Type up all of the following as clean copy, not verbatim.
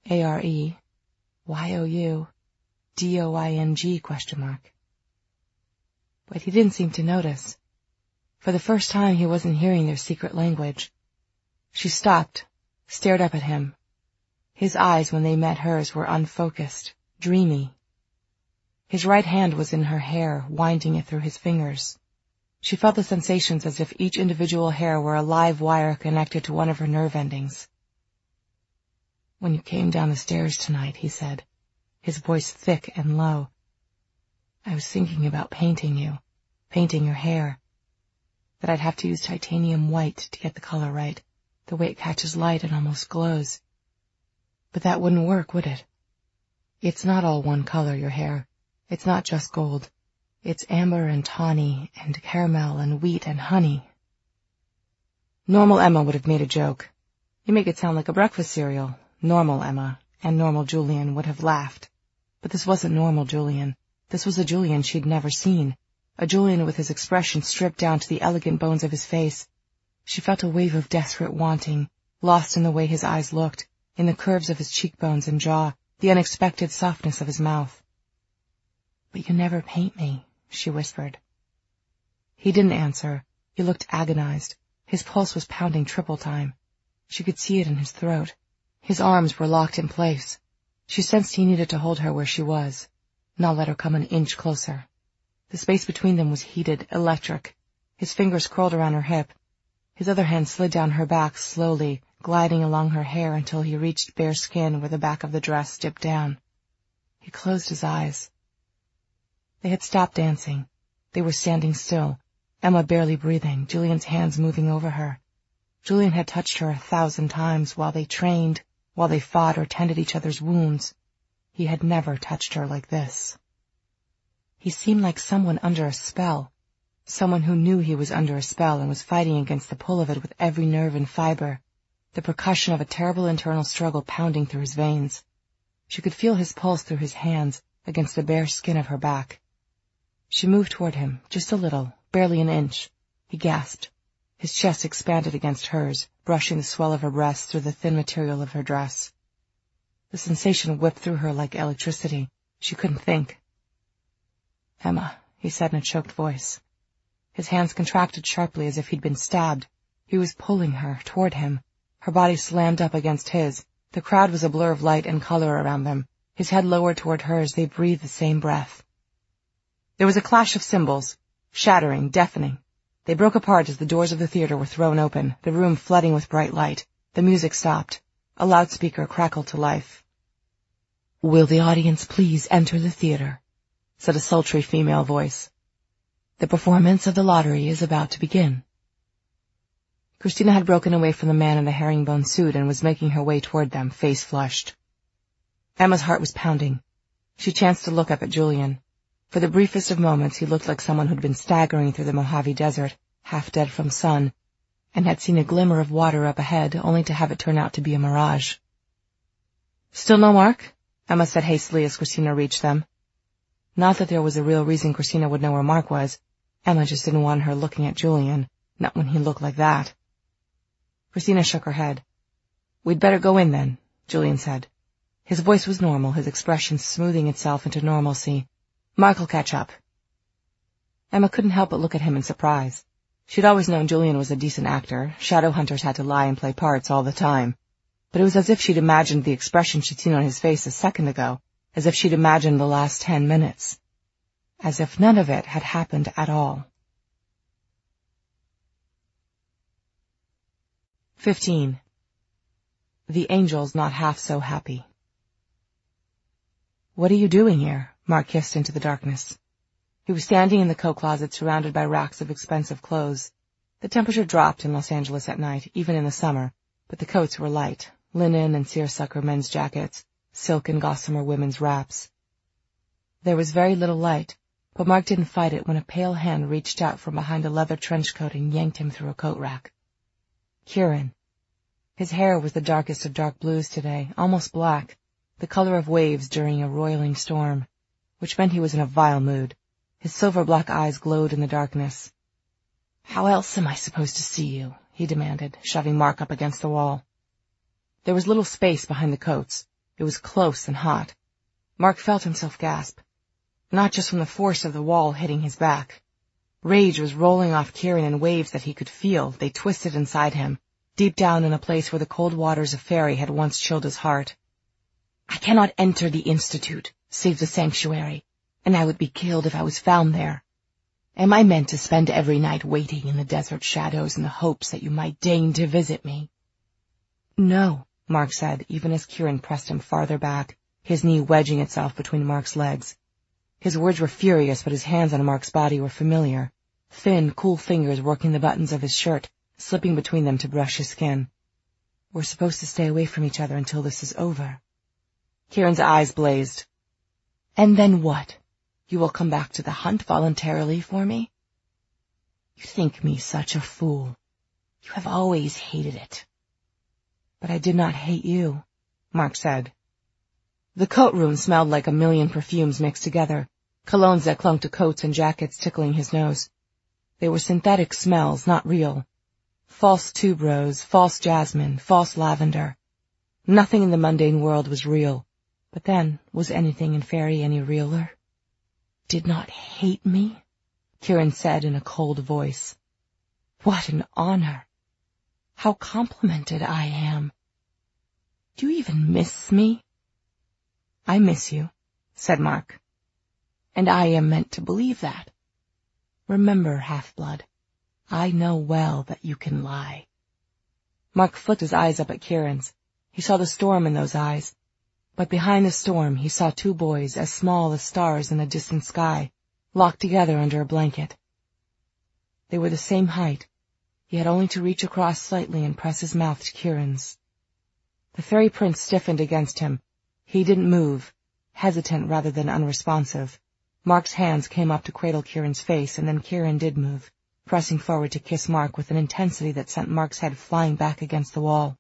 AREYOUDOING ? But he didn't seem to notice. For the first time he wasn't hearing their secret language. She stopped, stared up at him. His eyes, when they met hers, were unfocused, dreamy. His right hand was in her hair, winding it through his fingers. She felt the sensations as if each individual hair were a live wire connected to one of her nerve endings. "When you came down the stairs tonight," he said, his voice thick and low, "I was thinking about painting your hair. That I'd have to use titanium white to get the color right, the way it catches light and almost glows. But that wouldn't work, would it? It's not all one color, your hair. It's not just gold. It's amber and tawny and caramel and wheat and honey." Normal Emma would have made a joke. "You make it sound like a breakfast cereal." Normal Emma and normal Julian would have laughed. But this wasn't normal Julian. This was a Julian she'd never seen. A Julian with his expression stripped down to the elegant bones of his face. She felt a wave of desperate wanting, lost in the way his eyes looked, in the curves of his cheekbones and jaw, the unexpected softness of his mouth. "But you never paint me," she whispered. He didn't answer. He looked agonized. His pulse was pounding triple time. She could see it in his throat. His arms were locked in place. She sensed he needed to hold her where she was, not let her come an inch closer. The space between them was heated, electric. His fingers curled around her hip. His other hand slid down her back slowly, gliding along her hair until he reached bare skin where the back of the dress dipped down. He closed his eyes. They had stopped dancing. They were standing still, Emma barely breathing, Julian's hands moving over her. Julian had touched her 1,000 times while they trained, while they fought or tended each other's wounds. He had never touched her like this. He seemed like someone under a spell, someone who knew he was under a spell and was fighting against the pull of it with every nerve and fiber, the percussion of a terrible internal struggle pounding through his veins. She could feel his pulse through his hands against the bare skin of her back. She moved toward him, just a little, barely an inch. He gasped. His chest expanded against hers, brushing the swell of her breasts through the thin material of her dress. The sensation whipped through her like electricity. She couldn't think. "Emma," he said in a choked voice. His hands contracted sharply as if he'd been stabbed. He was pulling her toward him. Her body slammed up against his. The crowd was a blur of light and color around them. His head lowered toward hers, they breathed the same breath. There was a clash of cymbals, shattering, deafening. They broke apart as the doors of the theater were thrown open, the room flooding with bright light. The music stopped. A loudspeaker crackled to life. "Will the audience please enter the theater?" said a sultry female voice. "The performance of the lottery is about to begin." Christina had broken away from the man in the herringbone suit and was making her way toward them, face flushed. Emma's heart was pounding. She chanced to look up at Julian. For the briefest of moments he looked like someone who'd been staggering through the Mojave Desert, half dead from sun, and had seen a glimmer of water up ahead, only to have it turn out to be a mirage. "Still no Mark?" Emma said hastily as Christina reached them. Not that there was a real reason Christina would know where Mark was. Emma just didn't want her looking at Julian, not when he looked like that. Christina shook her head. "We'd better go in then," Julian said. His voice was normal, his expression smoothing itself into normalcy. "Mark'll catch up." Emma couldn't help but look at him in surprise. She'd always known Julian was a decent actor. Shadow hunters had to lie and play parts all the time. But it was as if she'd imagined the expression she'd seen on his face a second ago, as if she'd imagined the last 10 minutes. As if none of it had happened at all. 15. The Angel's Not Half So Happy. "What are you doing here?" Mark hissed into the darkness. He was standing in the coat closet surrounded by racks of expensive clothes. The temperature dropped in Los Angeles at night, even in the summer, but the coats were light, linen and seersucker men's jackets, silk and gossamer women's wraps. There was very little light, but Mark didn't fight it when a pale hand reached out from behind a leather trench coat and yanked him through a coat rack. Kieran. His hair was the darkest of dark blues today, almost black, the color of waves during a roiling storm, which meant he was in a vile mood. His silver-black eyes glowed in the darkness. "How else am I supposed to see you?" he demanded, shoving Mark up against the wall. There was little space behind the coats. It was close and hot. Mark felt himself gasp, not just from the force of the wall hitting his back. Rage was rolling off Kieran in waves that he could feel. They twisted inside him, deep down in a place where the cold waters of Faerie had once chilled his heart. I cannot enter the Institute, save the sanctuary, and I would be killed if I was found there. Am I meant to spend every night waiting in the desert shadows in the hopes that you might deign to visit me? No, Mark said, even as Kieran pressed him farther back, his knee wedging itself between Mark's legs. His words were furious, but his hands on Mark's body were familiar. Thin, cool fingers working the buttons of his shirt, slipping between them to brush his skin. We're supposed to stay away from each other until this is over. Kieran's eyes blazed. And then what? You will come back to the hunt voluntarily for me? You think me such a fool. You have always hated it. But I did not hate you, Mark said. The coat room smelled like a million perfumes mixed together, colognes that clung to coats and jackets tickling his nose. They were synthetic smells, not real. False tuberose, false jasmine, false lavender. Nothing in the mundane world was real. But then, was anything in Faerie any realer? Did not hate me? Kieran said in a cold voice. What an honor. How complimented I am. Do you even miss me? I miss you, said Mark. And I am meant to believe that. Remember, Half-Blood, I know well that you can lie. Mark flicked his eyes up at Kieran's. He saw the storm in those eyes. But behind the storm he saw two boys as small as stars in a distant sky, locked together under a blanket. They were the same height. He had only to reach across slightly and press his mouth to Kieran's. The fairy prince stiffened against him. He didn't move, hesitant rather than unresponsive. Mark's hands came up to cradle Kieran's face, and then Kieran did move, pressing forward to kiss Mark with an intensity that sent Mark's head flying back against the wall.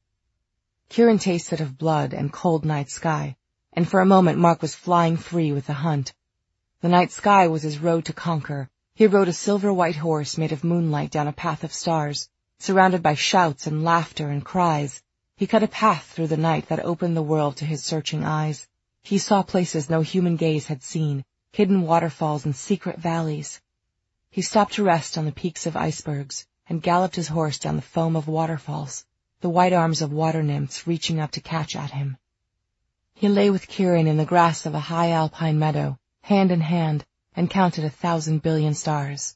Kieran tasted of blood and cold night sky, and for a moment Mark was flying free with the hunt. The night sky was his road to conquer. He rode a silver-white horse made of moonlight down a path of stars, surrounded by shouts and laughter and cries. He cut a path through the night that opened the world to his searching eyes. He saw places no human gaze had seen, hidden waterfalls and secret valleys. He stopped to rest on the peaks of icebergs and galloped his horse down the foam of waterfalls, the white arms of water nymphs reaching up to catch at him. He lay with Kieran in the grass of a high alpine meadow, hand in hand, and counted 1,000 billion stars.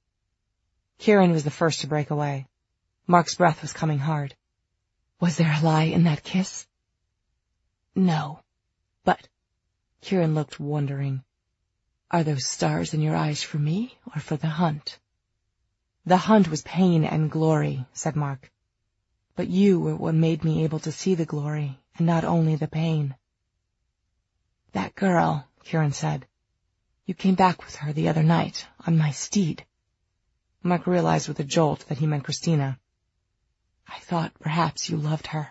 Kieran was the first to break away. Mark's breath was coming hard. Was there a lie in that kiss? No. But, Kieran looked wondering, are those stars in your eyes for me or for the hunt? The hunt was pain and glory, said Mark. But you were what made me able to see the glory, and not only the pain. That girl, Kieran said. You came back with her the other night, on my steed. Mark realized with a jolt that he meant Christina. I thought perhaps you loved her.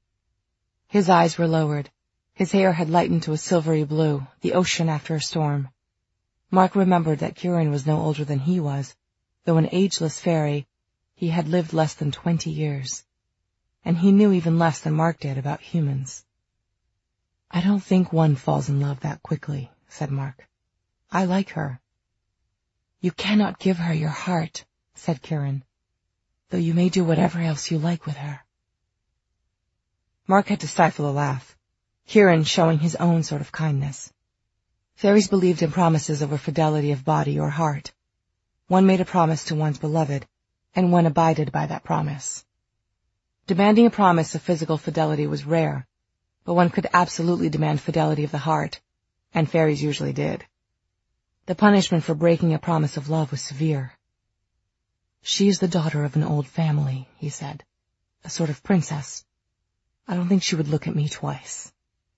His eyes were lowered. His hair had lightened to a silvery blue, the ocean after a storm. Mark remembered that Kieran was no older than he was. Though an ageless fairy, he had lived less than 20 years. And he knew even less than Mark did about humans. I don't think one falls in love that quickly, said Mark. I like her. You cannot give her your heart, said Kieran, though you may do whatever else you like with her. Mark had to stifle a laugh, Kieran showing his own sort of kindness. Fairies believed in promises over fidelity of body or heart. One made a promise to one's beloved, and one abided by that promise. Demanding a promise of physical fidelity was rare, but one could absolutely demand fidelity of the heart, and fairies usually did. The punishment for breaking a promise of love was severe. She is the daughter of an old family, he said, a sort of princess. I don't think she would look at me twice.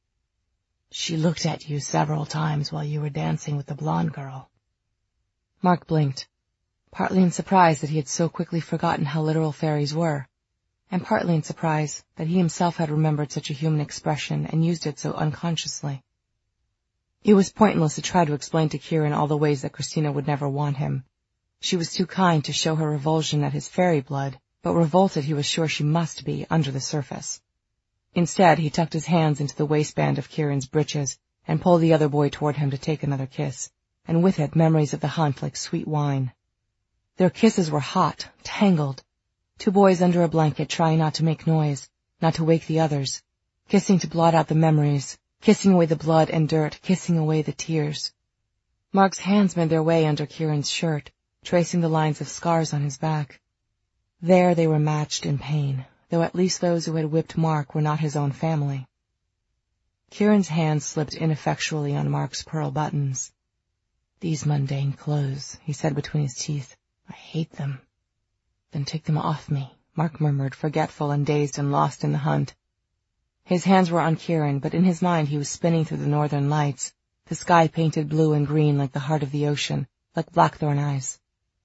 She looked at you several times while you were dancing with the blonde girl. Mark blinked, partly in surprise that he had so quickly forgotten how literal fairies were, and partly in surprise that he himself had remembered such a human expression and used it so unconsciously. It was pointless to try to explain to Kieran all the ways that Christina would never want him. She was too kind to show her revulsion at his fairy blood, but revolted he was sure she must be under the surface. Instead, he tucked his hands into the waistband of Kieran's breeches and pulled the other boy toward him to take another kiss, and with it memories of the hunt like sweet wine. Their kisses were hot, tangled. Two boys under a blanket trying not to make noise, not to wake the others, kissing to blot out the memories, kissing away the blood and dirt, kissing away the tears. Mark's hands made their way under Kieran's shirt, tracing the lines of scars on his back. There they were matched in pain, though at least those who had whipped Mark were not his own family. Kieran's hands slipped ineffectually on Mark's pearl buttons. "These mundane clothes," he said between his teeth. "I hate them." "Then take them off me," Mark murmured, forgetful and dazed and lost in the hunt. His hands were on Kieran, but in his mind he was spinning through the northern lights, the sky painted blue and green like the heart of the ocean, like blackthorn eyes.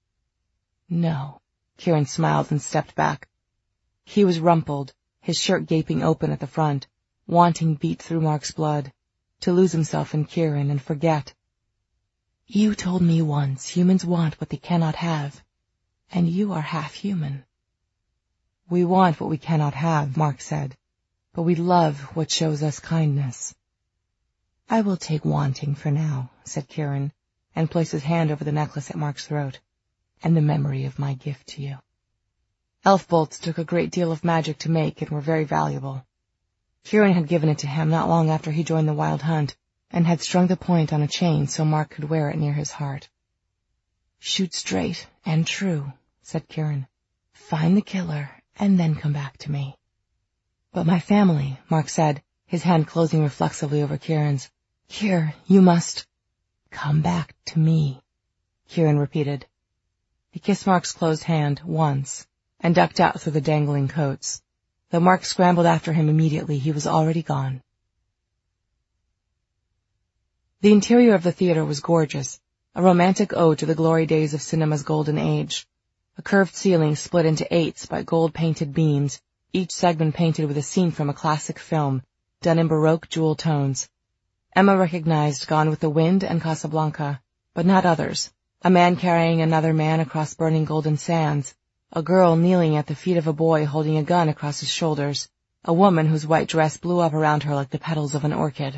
"No." Kieran smiled and stepped back. He was rumpled, his shirt gaping open at the front, wanting beat through Mark's blood, to lose himself in Kieran and forget. "You told me once humans want what they cannot have, and you are half human." "We want what we cannot have," Mark said, "but we love what shows us kindness." "I will take wanting for now," said Kieran, and placed his hand over the necklace at Mark's throat, "and the memory of my gift to you." Elf bolts took a great deal of magic to make and were very valuable. Kieran had given it to him not long after he joined the Wild Hunt, and had strung the point on a chain so Mark could wear it near his heart. "Shoot straight and true," said Kieran. "Find the killer, and then come back to me." "But my family," Mark said, his hand closing reflexively over Kieran's. "Kier, you must—" "Come back to me," Kieran repeated. He kissed Mark's closed hand once, and ducked out through the dangling coats. Though Mark scrambled after him immediately, he was already gone. The interior of the theater was gorgeous, a romantic ode to the glory days of cinema's golden age. A curved ceiling split into eights by gold-painted beams, each segment painted with a scene from a classic film, done in Baroque jewel tones. Emma recognized Gone with the Wind and Casablanca, but not others. A man carrying another man across burning golden sands, a girl kneeling at the feet of a boy holding a gun across his shoulders, a woman whose white dress blew up around her like the petals of an orchid.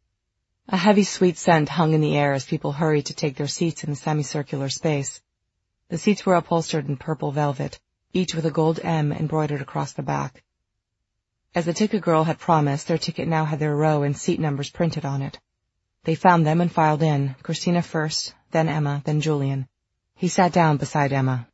A heavy sweet scent hung in the air as people hurried to take their seats in the semicircular space. The seats were upholstered in purple velvet, each with a gold M embroidered across the back. As the ticket girl had promised, their ticket now had their row and seat numbers printed on it. They found them and filed in, Christina first, then Emma, then Julian. He sat down beside Emma.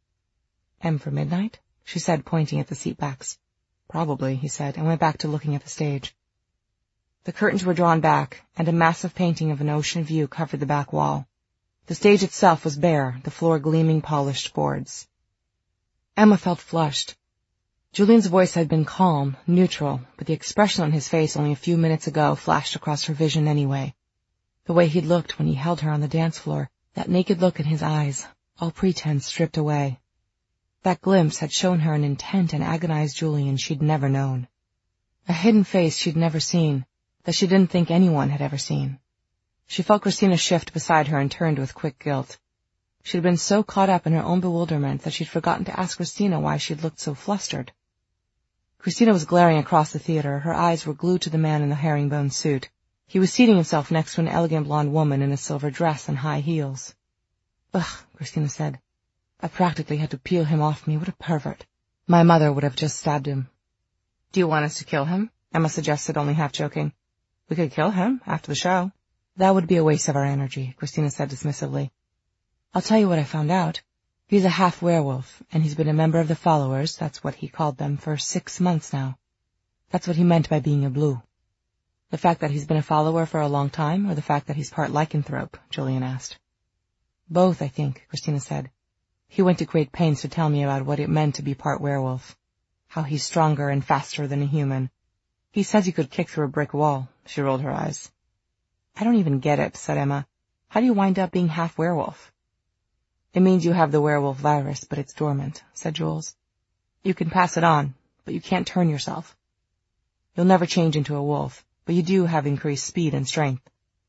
"M for midnight?" she said, pointing at the seat backs. "Probably," he said, and went back to looking at the stage. The curtains were drawn back, and a massive painting of an ocean view covered the back wall. The stage itself was bare, the floor gleaming polished boards. Emma felt flushed. Julian's voice had been calm, neutral, but the expression on his face only a few minutes ago flashed across her vision anyway. The way he'd looked when he held her on the dance floor, that naked look in his eyes, all pretense stripped away. That glimpse had shown her an intent and agonized Julian she'd never known. A hidden face she'd never seen, that she didn't think anyone had ever seen. She felt Christina shift beside her and turned with quick guilt. She'd been so caught up in her own bewilderment that she'd forgotten to ask Christina why she'd looked so flustered. Christina was glaring across the theater. Her eyes were glued to the man in the herringbone suit. He was seating himself next to an elegant blonde woman in a silver dress and high heels. "Ugh," Christina said. "I practically had to peel him off me. What a pervert. My mother would have just stabbed him." "Do you want us to kill him?" Emma suggested, only half joking. "We could kill him after the show." "That would be a waste of our energy," Christina said dismissively. "I'll tell you what I found out. He's a half-werewolf, and he's been a member of the Followers, that's what he called them, for 6 months now. That's what he meant by being a blue." "The fact that he's been a follower for a long time, or the fact that he's part lycanthrope?" Julian asked. "Both, I think," Christina said. "He went to great pains to tell me about what it meant to be part werewolf. How he's stronger and faster than a human. He says he could kick through a brick wall." She rolled her eyes. "I don't even get it," said Emma. "How do you wind up being half werewolf?" "It means you have the werewolf virus, but it's dormant," said Jules. "You can pass it on, but you can't turn yourself. You'll never change into a wolf, but you do have increased speed and strength."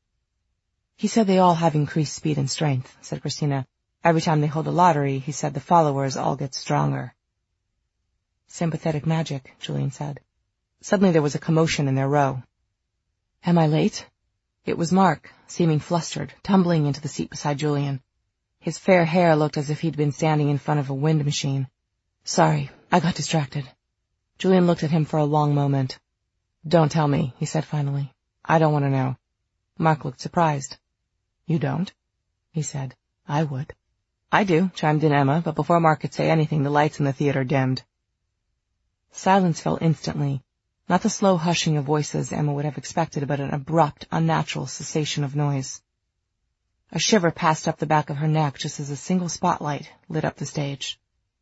"He said they all have increased speed and strength," said Christina. "Every time they hold a lottery, he said the followers all get stronger." "Sympathetic magic," Julian said. Suddenly there was a commotion in their row. "Am I late?" It was Mark, seeming flustered, tumbling into the seat beside Julian. His fair hair looked as if he'd been standing in front of a wind machine. "Sorry, I got distracted." Julian looked at him for a long moment. "Don't tell me," he said finally. "I don't want to know." Mark looked surprised. "You don't?" he said. "I would." "I do," chimed in Emma, but before Mark could say anything, the lights in the theater dimmed. Silence fell instantly, not the slow hushing of voices Emma would have expected, but an abrupt, unnatural cessation of noise. A shiver passed up the back of her neck just as a single spotlight lit up the stage.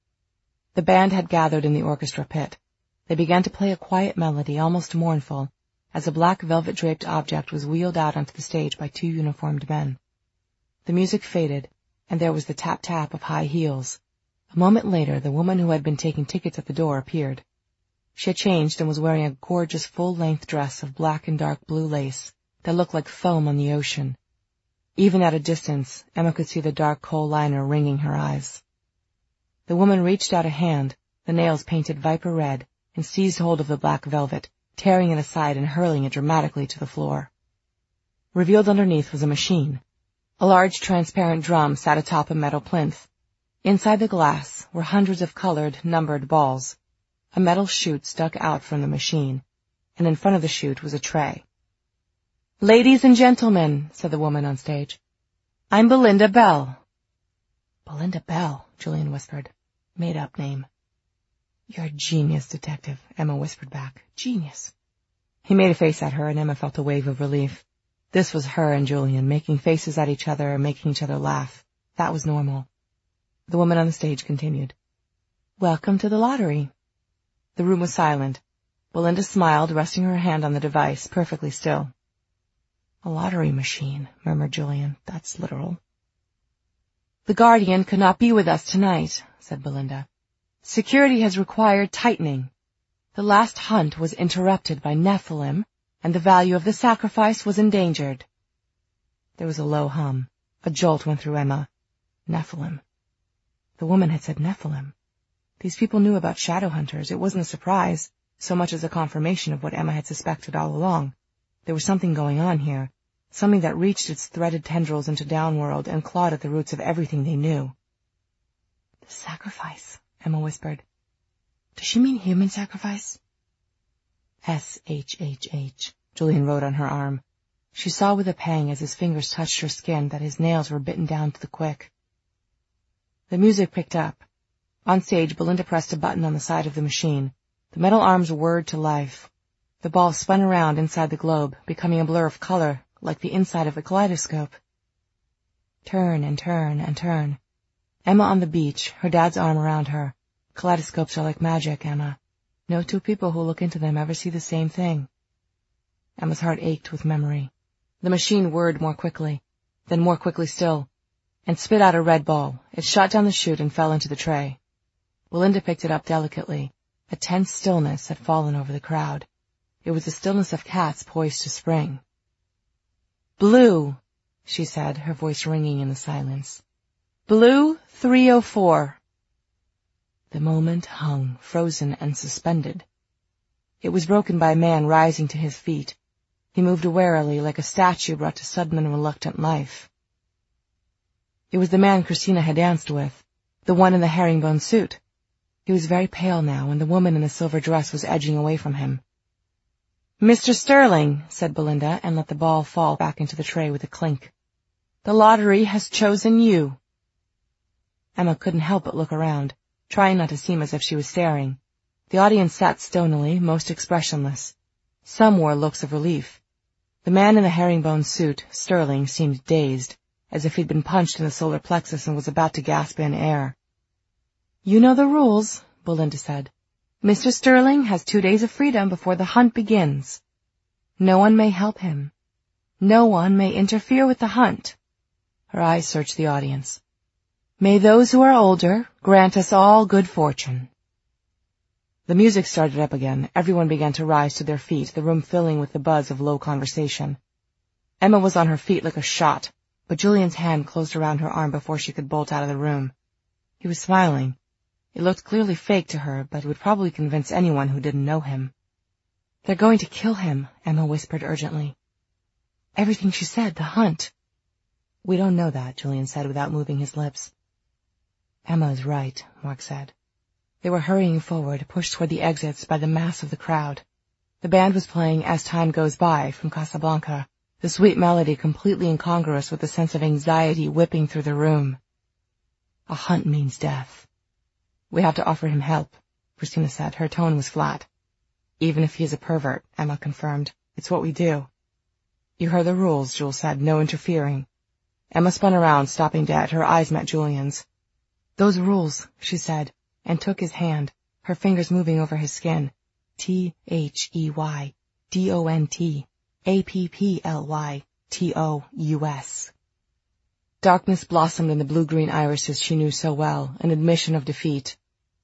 The band had gathered in the orchestra pit. They began to play a quiet melody, almost mournful, as a black velvet-draped object was wheeled out onto the stage by 2 uniformed men. The music faded, and there was the tap-tap of high heels. A moment later, the woman who had been taking tickets at the door appeared. She had changed and was wearing a gorgeous full-length dress of black and dark blue lace that looked like foam on the ocean. Even at a distance, Emma could see the dark kohl liner ringing her eyes. The woman reached out a hand, the nails painted viper red, and seized hold of the black velvet, tearing it aside and hurling it dramatically to the floor. Revealed underneath was a machine. A large transparent drum sat atop a metal plinth. Inside the glass were hundreds of colored, numbered balls. A metal chute stuck out from the machine, and in front of the chute was a tray. "Ladies and gentlemen," said the woman on stage, "I'm Belinda Bell." "Belinda Bell," Julian whispered. Made-up name. "You're a genius, detective," Emma whispered back. "Genius." He made a face at her, and Emma felt a wave of relief. This was her and Julian, making faces at each other and making each other laugh. That was normal. The woman on the stage continued. "Welcome to the lottery." The room was silent. Belinda smiled, resting her hand on the device, perfectly still. "A lottery machine," murmured Julian. "That's literal." "The Guardian could not be with us tonight," said Belinda. "Security has required tightening. The last hunt was interrupted by Nephilim, and the value of the sacrifice was endangered." There was a low hum. A jolt went through Emma. Nephilim. The woman had said Nephilim. These people knew about shadow hunters. It wasn't a surprise, so much as a confirmation of what Emma had suspected all along. There was something going on here, something that reached its threaded tendrils into Downworld and clawed at the roots of everything they knew. "The sacrifice," Emma whispered. "Does she mean human sacrifice?" "SHHH," Julian wrote on her arm. She saw with a pang as his fingers touched her skin that his nails were bitten down to the quick. The music picked up. On stage, Belinda pressed a button on the side of the machine. The metal arms whirred to life. The ball spun around inside the globe, becoming a blur of color, like the inside of a kaleidoscope. Turn and turn and turn. Emma on the beach, her dad's arm around her. Kaleidoscopes are like magic, Emma. No 2 people who look into them ever see the same thing. Emma's heart ached with memory. The machine whirred more quickly, then more quickly still, and spit out a red ball. It shot down the chute and fell into the tray. Belinda picked it up delicately. A tense stillness had fallen over the crowd. It was the stillness of cats poised to spring. "Blue," she said, her voice ringing in the silence. "Blue 304. The moment hung, frozen and suspended. It was broken by a man rising to his feet. He moved warily, like a statue brought to sudden and reluctant life. It was the man Christina had danced with, the one in the herringbone suit. He was very pale now, and the woman in the silver dress was edging away from him. "Mr. Sterling," said Belinda, and let the ball fall back into the tray with a clink. "The lottery has chosen you." Emma couldn't help but look around, trying not to seem as if she was staring. The audience sat stonily, most expressionless. Some wore looks of relief. The man in the herringbone suit, Sterling, seemed dazed, as if he'd been punched in the solar plexus and was about to gasp in air. "You know the rules," Belinda said. "Mr. Sterling has 2 days of freedom before the hunt begins. No one may help him. No one may interfere with the hunt." Her eyes searched the audience. "May those who are older grant us all good fortune." The music started up again. Everyone began to rise to their feet, the room filling with the buzz of low conversation. Emma was on her feet like a shot, but Julian's hand closed around her arm before she could bolt out of the room. He was smiling. It looked clearly fake to her, but it would probably convince anyone who didn't know him. They're going to kill him, Emma whispered urgently. Everything she said, the hunt. We don't know that, Julian said without moving his lips. Emma is right, Mark said. They were hurrying forward, pushed toward the exits by the mass of the crowd. The band was playing As Time Goes By from Casablanca, the sweet melody completely incongruous with the sense of anxiety whipping through the room. A hunt means death. We have to offer him help, Christina said. Her tone was flat. Even if he is a pervert, Emma confirmed. It's what we do. You heard the rules, Jules said. No interfering. Emma spun around, stopping dead. Her eyes met Julian's. Those rules, she said, and took his hand, her fingers moving over his skin. THEYDONTAPPLYTOUS. Darkness blossomed in the blue-green irises she knew so well, an admission of defeat.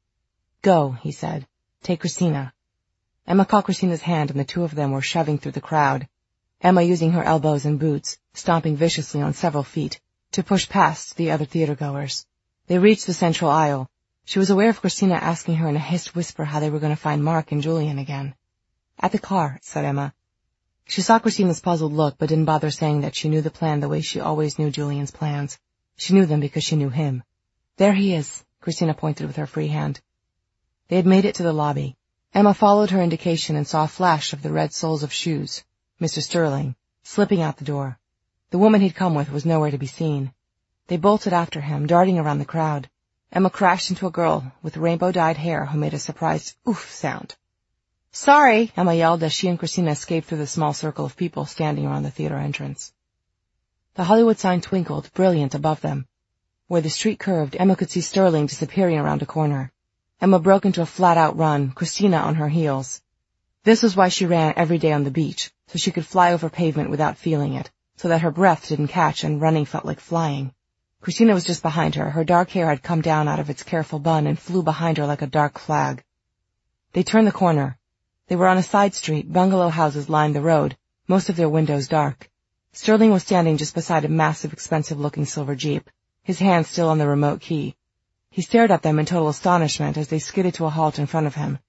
Go, he said. Take Christina. Emma caught Christina's hand and the two of them were shoving through the crowd. Emma using her elbows and boots, stomping viciously on several feet, to push past the other theatergoers. They reached the central aisle. She was aware of Christina asking her in a hissed whisper how they were going to find Mark and Julian again. At the car, said Emma. She saw Christina's puzzled look, but didn't bother saying that she knew the plan the way she always knew Julian's plans. She knew them because she knew him. There he is, Christina pointed with her free hand. They had made it to the lobby. Emma followed her indication and saw a flash of the red soles of shoes, Mr. Sterling, slipping out the door. The woman he'd come with was nowhere to be seen. They bolted after him, darting around the crowd. Emma crashed into a girl with rainbow-dyed hair who made a surprised oof sound. Sorry, Emma yelled as she and Christina escaped through the small circle of people standing around the theater entrance. The Hollywood sign twinkled, brilliant above them. Where the street curved, Emma could see Sterling disappearing around a corner. Emma broke into a flat-out run, Christina on her heels. This was why she ran every day on the beach, so she could fly over pavement without feeling it, so that her breath didn't catch and running felt like flying. Christina was just behind her. Her dark hair had come down out of its careful bun and flew behind her like a dark flag. They turned the corner. They were on a side street. Bungalow houses lined the road, most of their windows dark. Sterling was standing just beside a massive, expensive-looking silver Jeep, his hand still on the remote key. He stared at them in total astonishment as they skidded to a halt in front of him.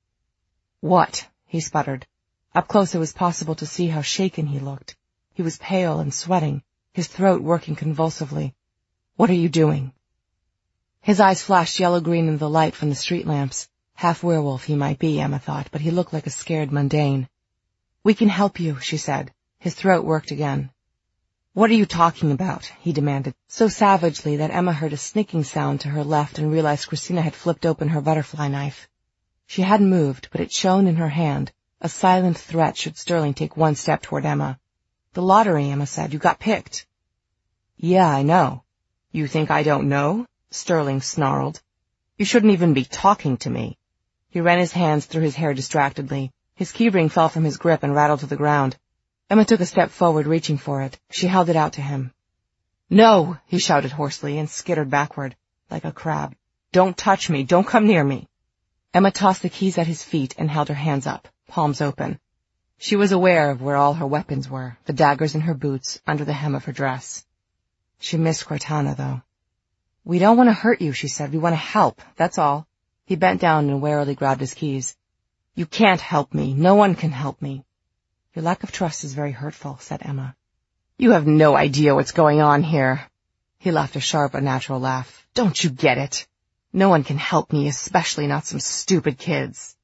What? He sputtered. Up close it was possible to see how shaken he looked. He was pale and sweating, his throat working convulsively. What are you doing? His eyes flashed yellow-green in the light from the street lamps. Half werewolf he might be, Emma thought, but he looked like a scared mundane. We can help you, she said. His throat worked again. What are you talking about? He demanded, so savagely that Emma heard a snicking sound to her left and realized Christina had flipped open her butterfly knife. She hadn't moved, but it shone in her hand, a silent threat should Sterling take one step toward Emma. The lottery, Emma said. You got picked. Yeah, I know. You think I don't know? Sterling snarled. You shouldn't even be talking to me. He ran his hands through his hair distractedly. His keyring fell from his grip and rattled to the ground. Emma took a step forward, reaching for it. She held it out to him. No, he shouted hoarsely and skittered backward, like a crab. Don't touch me. Don't come near me. Emma tossed the keys at his feet and held her hands up, palms open. She was aware of where all her weapons were, the daggers in her boots, under the hem of her dress. She missed Cortana, though. We don't want to hurt you, she said. We want to help, that's all. He bent down and warily grabbed his keys. You can't help me. No one can help me. Your lack of trust is very hurtful, said Emma. You have no idea what's going on here. He laughed a sharp, unnatural laugh. Don't you get it? No one can help me, especially not some stupid kids.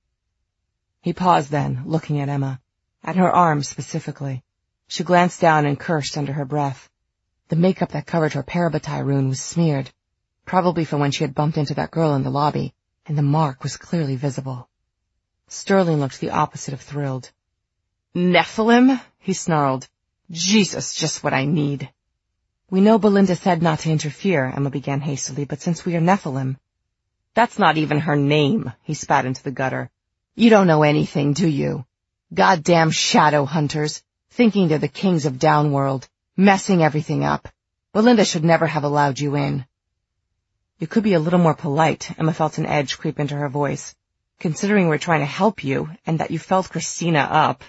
He paused then, looking at Emma, at her arms specifically. She glanced down and cursed under her breath. The makeup that covered her parabatai rune was smeared, probably from when she had bumped into that girl in the lobby, and the mark was clearly visible. Sterling looked the opposite of thrilled. Nephilim? He snarled. Jesus, just what I need. We know Belinda said not to interfere, Emma began hastily, but since we are Nephilim... That's not even her name, he spat into the gutter. You don't know anything, do you? Goddamn shadow hunters, thinking they're the kings of Downworld, messing everything up. Belinda should never have allowed you in. You could be a little more polite, Emma felt an edge creep into her voice, considering we're trying to help you, and that you felt Christina up.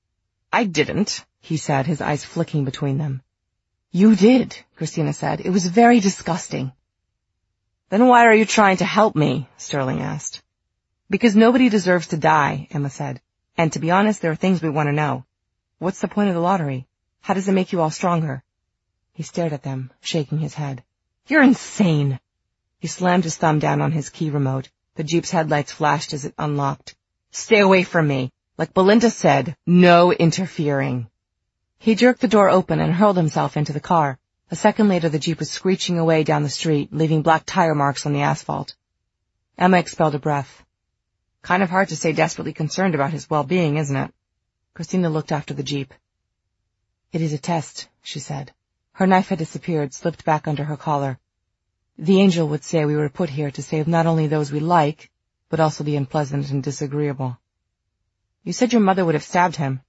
I didn't, he said, his eyes flicking between them. You did, Christina said. It was very disgusting. Then why are you trying to help me? Sterling asked. Because nobody deserves to die, Emma said. And to be honest, there are things we want to know. What's the point of the lottery? How does it make you all stronger? He stared at them, shaking his head. You're insane! He slammed his thumb down on his key remote. The Jeep's headlights flashed as it unlocked. Stay away from me. Like Belinda said, no interfering. He jerked the door open and hurled himself into the car. A second later, the Jeep was screeching away down the street, leaving black tire marks on the asphalt. Emma expelled a breath. Kind of hard to stay desperately concerned about his well-being, isn't it? Christina looked after the Jeep. It is a test, she said. Her knife had disappeared, slipped back under her collar. The angel would say we were put here to save not only those we like, but also the unpleasant and disagreeable. You said your mother would have stabbed him.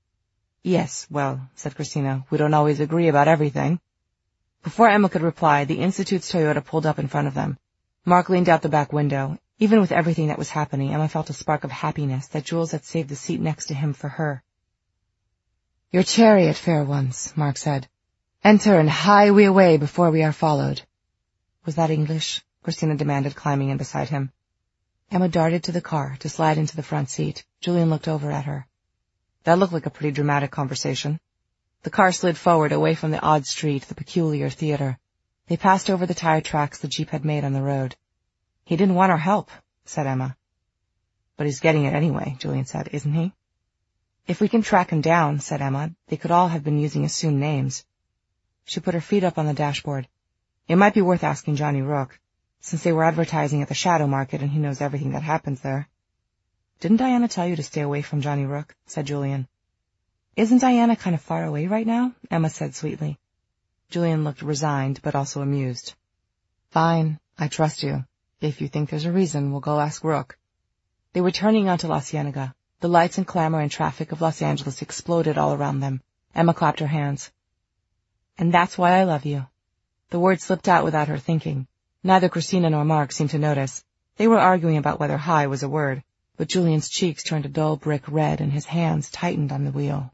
Yes, well, said Christina, we don't always agree about everything. Before Emma could reply, the Institute's Toyota pulled up in front of them. Mark leaned out the back window. Even with everything that was happening, Emma felt a spark of happiness that Jules had saved the seat next to him for her. Your chariot, fair ones, Mark said. Enter and hie we away before we are followed. Was that English? Christina demanded, climbing in beside him. Emma darted to the car to slide into the front seat. Julian looked over at her. That looked like a pretty dramatic conversation. The car slid forward away from the odd street, the peculiar theater. They passed over the tire tracks the Jeep had made on the road. He didn't want our help, said Emma. But he's getting it anyway, Julian said, isn't he? If we can track him down, said Emma, they could all have been using assumed names. She put her feet up on the dashboard. It might be worth asking Johnny Rook, since they were advertising at the Shadow Market and he knows everything that happens there. Didn't Diana tell you to stay away from Johnny Rook? Said Julian. Isn't Diana kind of far away right now? Emma said sweetly. Julian looked resigned, but also amused. Fine, I trust you. If you think there's a reason, we'll go ask Rook. They were turning onto La Cienega. The lights and clamor and traffic of Los Angeles exploded all around them. Emma clapped her hands. And that's why I love you. The word slipped out without her thinking. Neither Christina nor Mark seemed to notice. They were arguing about whether high was a word, but Julian's cheeks turned a dull brick red and his hands tightened on the wheel.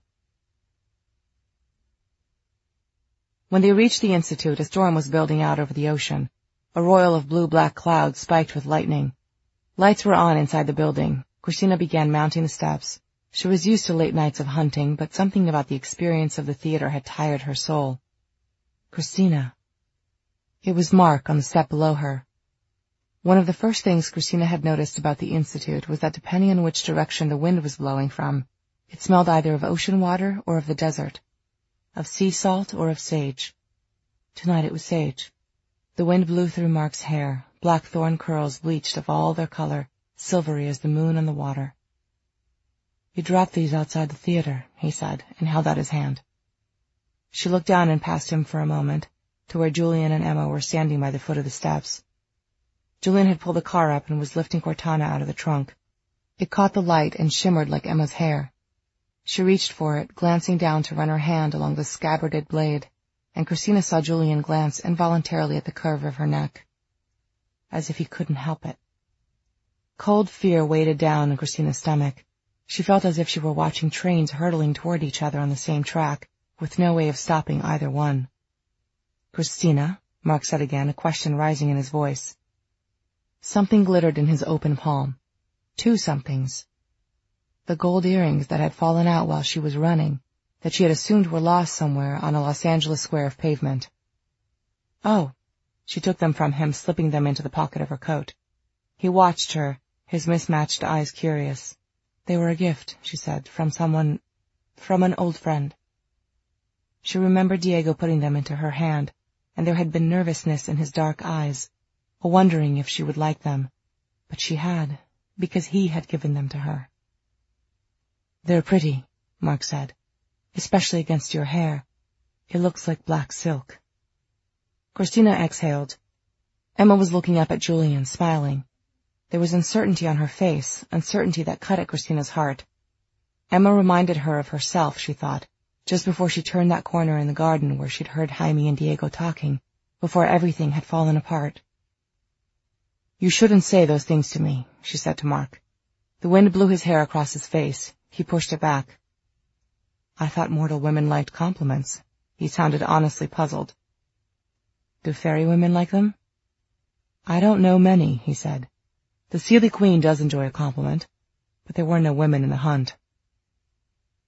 When they reached the Institute, a storm was building out over the ocean. A roil of blue-black clouds spiked with lightning. Lights were on inside the building. Christina began mounting the steps. She was used to late nights of hunting, but something about the experience of the theater had tired her soul. Christina. It was Mark on the step below her. One of the first things Christina had noticed about the Institute was that depending on which direction the wind was blowing from, it smelled either of ocean water or of the desert, of sea salt or of sage. Tonight it was sage. The wind blew through Mark's hair, black thorn curls bleached of all their color, silvery as the moon on the water. You dropped these outside the theater, he said, and held out his hand. She looked down and past him for a moment, to where Julian and Emma were standing by the foot of the steps. Julian had pulled the car up and was lifting Cortana out of the trunk. It caught the light and shimmered like Emma's hair. She reached for it, glancing down to run her hand along the scabbarded blade, and Christina saw Julian glance involuntarily at the curve of her neck, as if he couldn't help it. Cold fear weighted down on Christina's stomach. She felt as if she were watching trains hurtling toward each other on the same track, with no way of stopping either one. Christina, Mark said again, a question rising in his voice. Something glittered in his open palm. Two somethings. The gold earrings that had fallen out while she was running, that she had assumed were lost somewhere on a Los Angeles square of pavement. Oh, she took them from him, slipping them into the pocket of her coat. He watched her, his mismatched eyes curious. They were a gift, she said, from an old friend. She remembered Diego putting them into her hand, and there had been nervousness in his dark eyes, a wondering if she would like them. But she had, because he had given them to her. They're pretty, Mark said, especially against your hair. It looks like black silk. Christina exhaled. Emma was looking up at Julian, smiling. There was uncertainty on her face, uncertainty that cut at Christina's heart. Emma reminded her of herself, she thought, just before she turned that corner in the garden where she'd heard Jaime and Diego talking, before everything had fallen apart. You shouldn't say those things to me, she said to Mark. The wind blew his hair across his face. He pushed it back. I thought mortal women liked compliments. He sounded honestly puzzled. Do fairy women like them? I don't know many, he said. The Seelie Queen does enjoy a compliment, but there were no women in the hunt.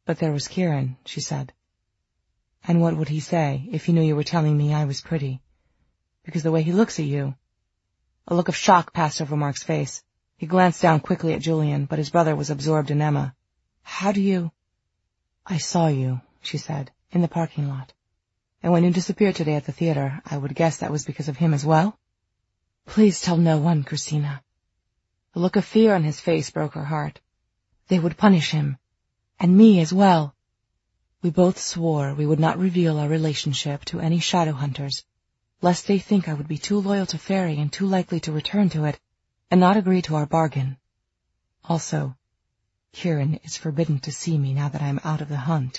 But there was Kieran, she said. And what would he say if he knew you were telling me I was pretty? Because the way he looks at you... A look of shock passed over Mark's face. He glanced down quickly at Julian, but his brother was absorbed in Emma. How do you... I saw you, she said, in the parking lot. And when you disappeared today at the theater, I would guess that was because of him as well? Please tell no one, Christina. The look of fear on his face broke her heart. They would punish him. And me as well. We both swore we would not reveal our relationship to any shadow hunters, lest they think I would be too loyal to Fairy and too likely to return to it, and not agree to our bargain. Also, Kieran is forbidden to see me now that I am out of the hunt.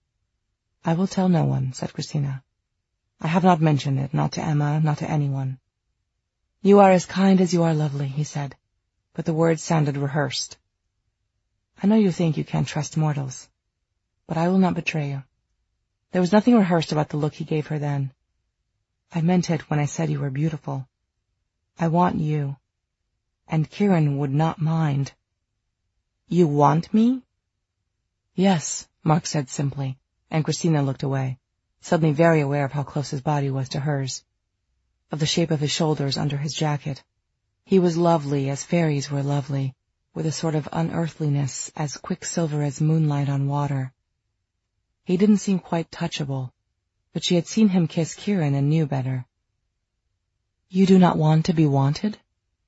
I will tell no one, said Christina. I have not mentioned it, not to Emma, not to anyone. You are as kind as you are lovely, he said, but the words sounded rehearsed. I know you think you can't trust mortals, but I will not betray you. There was nothing rehearsed about the look he gave her then. I meant it when I said you were beautiful. I want you, and Kieran would not mind. You want me? Yes, Mark said simply, and Christina looked away, suddenly very aware of how close his body was to hers, of the shape of his shoulders under his jacket. He was lovely as fairies were lovely, with a sort of unearthliness as quicksilver as moonlight on water. He didn't seem quite touchable, but she had seen him kiss Kieran and knew better. You do not want to be wanted?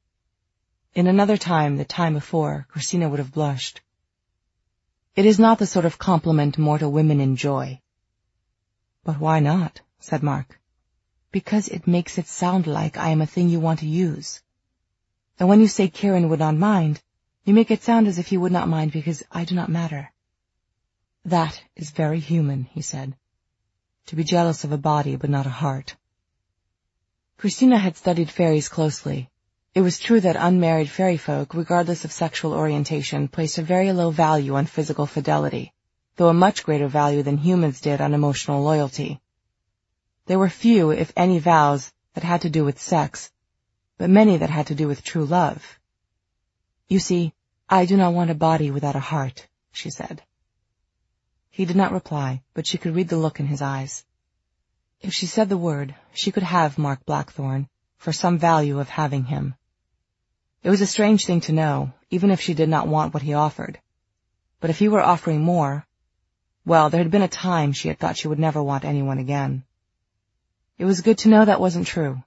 In another time, the time before, Christina would have blushed. It is not the sort of compliment mortal women enjoy. But why not? Said Mark. Because it makes it sound like I am a thing you want to use. And when you say Kieran would not mind, you make it sound as if he would not mind because I do not matter. That is very human, he said. To be jealous of a body but not a heart. Christina had studied fairies closely. It was true that unmarried fairy folk, regardless of sexual orientation, placed a very low value on physical fidelity, though a much greater value than humans did on emotional loyalty. There were few, if any, vows that had to do with sex, but many that had to do with true love. You see, I do not want a body without a heart, she said. He did not reply, but she could read the look in his eyes. If she said the word, she could have Mark Blackthorne, for some value of having him. It was a strange thing to know, even if she did not want what he offered. But if he were offering more, well, there had been a time she had thought she would never want anyone again. It was good to know that wasn't true.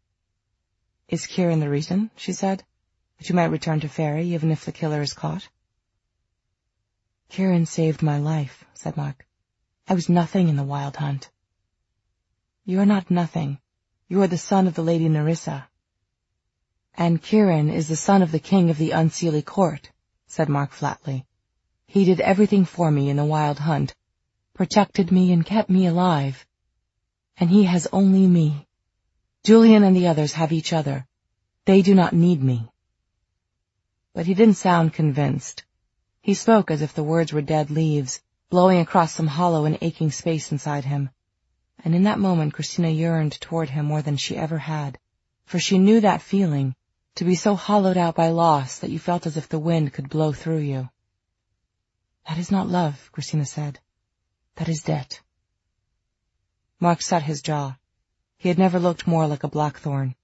Is Kieran the reason, she said, that you might return to Fairy even if the killer is caught? Kieran saved my life, said Mark. I was nothing in the wild hunt. You are not nothing. You are the son of the Lady Nerissa. And Kieran is the son of the king of the Unseelie Court, said Mark flatly. He did everything for me in the wild hunt, protected me and kept me alive. And he has only me. Julian and the others have each other. They do not need me. But he didn't sound convinced. He spoke as if the words were dead leaves, blowing across some hollow and aching space inside him. And in that moment Christina yearned toward him more than she ever had, for she knew that feeling, to be so hollowed out by loss that you felt as if the wind could blow through you. That is not love, Christina said. That is debt. Mark set his jaw. He had never looked more like a Blackthorne.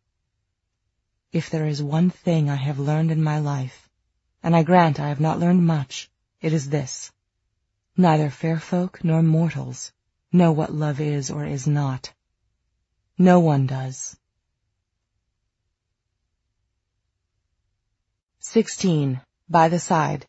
If there is one thing I have learned in my life, and I grant I have not learned much, it is this. Neither fair folk nor mortals know what love is or is not. No one does. 16. By the side.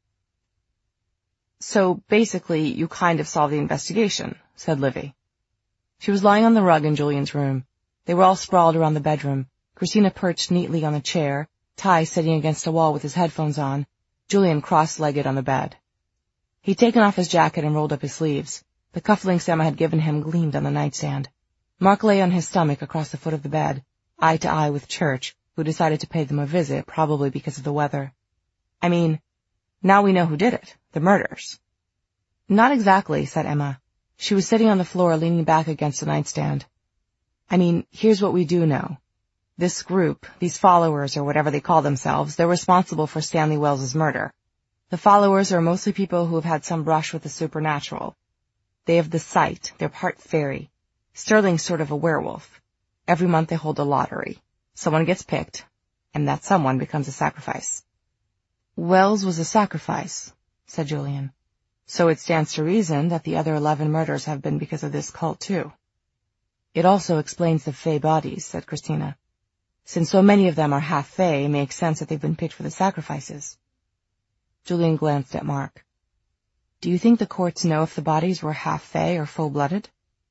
So basically, you kind of solved the investigation, said Livy. She was lying on the rug in Julian's room. They were all sprawled around the bedroom, Christina perched neatly on the chair, Ty sitting against a wall with his headphones on, Julian cross-legged on the bed. He'd taken off his jacket and rolled up his sleeves. The cufflinks Emma had given him gleamed on the nightstand. Mark lay on his stomach across the foot of the bed, eye to eye with Church, who decided to pay them a visit, probably because of the weather. I mean, now we know who did it, the murders. Not exactly, said Emma. She was sitting on the floor leaning back against the nightstand. I mean, here's what we do know. This group, these followers or whatever they call themselves, they're responsible for Stanley Wells's murder. The followers are mostly people who have had some brush with the supernatural. They have the sight, they're part fairy. Sterling's sort of a werewolf. Every month they hold a lottery. Someone gets picked, and that someone becomes a sacrifice. Wells was a sacrifice, said Julian. So it stands to reason that the other 11 murders have been because of this cult, too. It also explains the Fey bodies, said Christina. Since so many of them are half Fey, it makes sense that they've been picked for the sacrifices. Julian glanced at Mark. Do you think the courts know if the bodies were half Fey or full-blooded?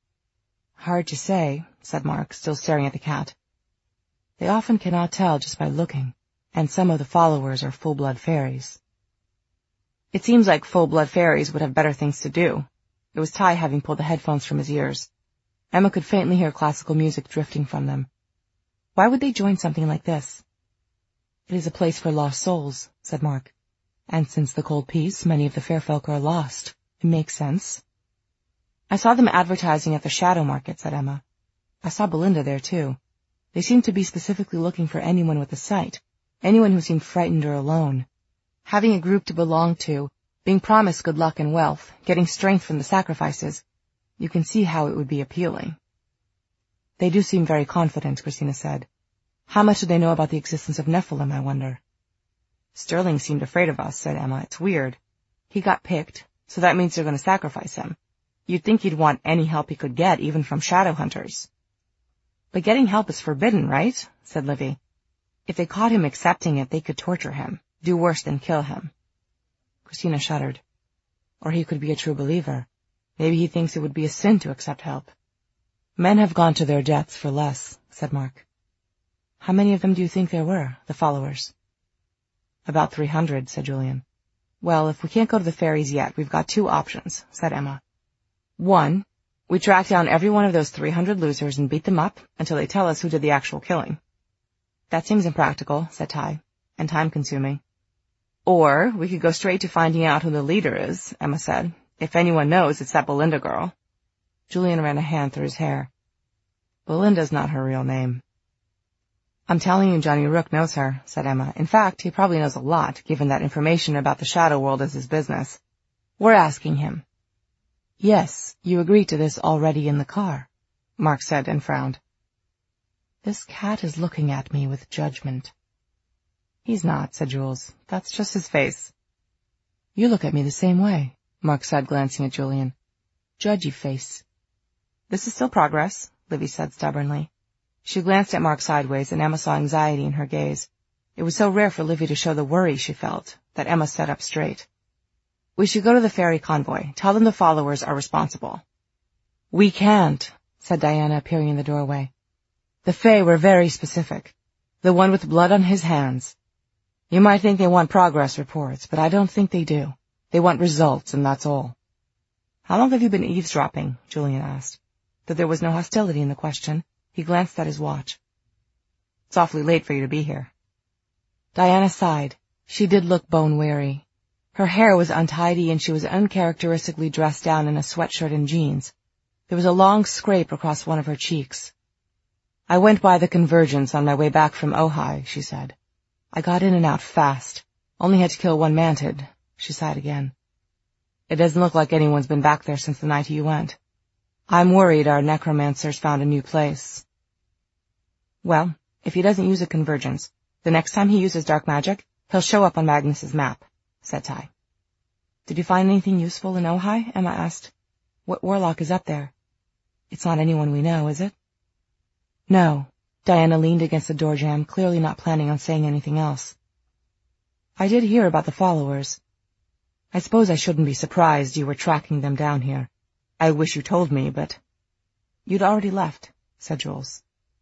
Hard to say, said Mark, still staring at the cat. They often cannot tell just by looking, and some of the followers are full-blood fairies. It seems like full-blood fairies would have better things to do. It was Ty having pulled the headphones from his ears. Emma could faintly hear classical music drifting from them. Why would they join something like this? It is a place for lost souls, said Mark. And since the cold peace, many of the fair folk are lost. It makes sense. I saw them advertising at the Shadow Market, said Emma. I saw Belinda there, too. They seemed to be specifically looking for anyone with a sight, anyone who seemed frightened or alone. Having a group to belong to, being promised good luck and wealth, getting strength from the sacrifices, you can see how it would be appealing. They do seem very confident, Christina said. How much do they know about the existence of Nephilim, I wonder? Sterling seemed afraid of us, said Emma. It's weird. He got picked, so that means they're going to sacrifice him. You'd think he'd want any help he could get, even from shadow hunters. But getting help is forbidden, right? Said Livy. If they caught him accepting it, they could torture him, do worse than kill him. Christina shuddered. Or he could be a true believer. Maybe he thinks it would be a sin to accept help. Men have gone to their deaths for less, said Mark. How many of them do you think there were, the followers? About 300, said Julian. Well, if we can't go to the fairies yet, we've got 2 options, said Emma. 1, we track down every one of those 300 losers and beat them up until they tell us who did the actual killing. That seems impractical, said Ty, and time-consuming. Or we could go straight to finding out who the leader is, Emma said. If anyone knows, it's that Belinda girl. Julian ran a hand through his hair. Belinda's not her real name. I'm telling you, Johnny Rook knows her, said Emma. In fact, he probably knows a lot, given that information about the shadow world is his business. We're asking him. Yes, you agreed to this already in the car, Mark said and frowned. This cat is looking at me with judgment. He's not, said Jules. That's just his face. You look at me the same way, Mark said, glancing at Julian. Judgy face. This is still progress, Livy said stubbornly. She glanced at Mark sideways, and Emma saw anxiety in her gaze. It was so rare for Livy to show the worry she felt that Emma sat up straight. We should go to the fairy convoy. Tell them the followers are responsible. We can't, said Diana, appearing in the doorway. The Fae were very specific. The one with blood on his hands. You might think they want progress reports, but I don't think they do. They want results, and that's all. How long have you been eavesdropping? Julian asked. Though there was no hostility in the question, he glanced at his watch. It's awfully late for you to be here. Diana sighed. She did look bone-weary. Her hair was untidy, and she was uncharacteristically dressed down in a sweatshirt and jeans. There was a long scrape across one of her cheeks. I went by the Convergence on my way back from Ojai, she said. I got in and out fast. Only had to kill one mantid. She sighed again. It doesn't look like anyone's been back there since the night you went. I'm worried our necromancer's found a new place. Well, if he doesn't use a Convergence, the next time he uses dark magic, he'll show up on Magnus's map, said Ty. Did you find anything useful in Ojai? Emma asked. What warlock is up there? It's not anyone we know, is it? No. Diana leaned against the door jamb, clearly not planning on saying anything else. I did hear about the followers. I suppose I shouldn't be surprised you were tracking them down here. I wish you told me, but... You'd already left, said Jules.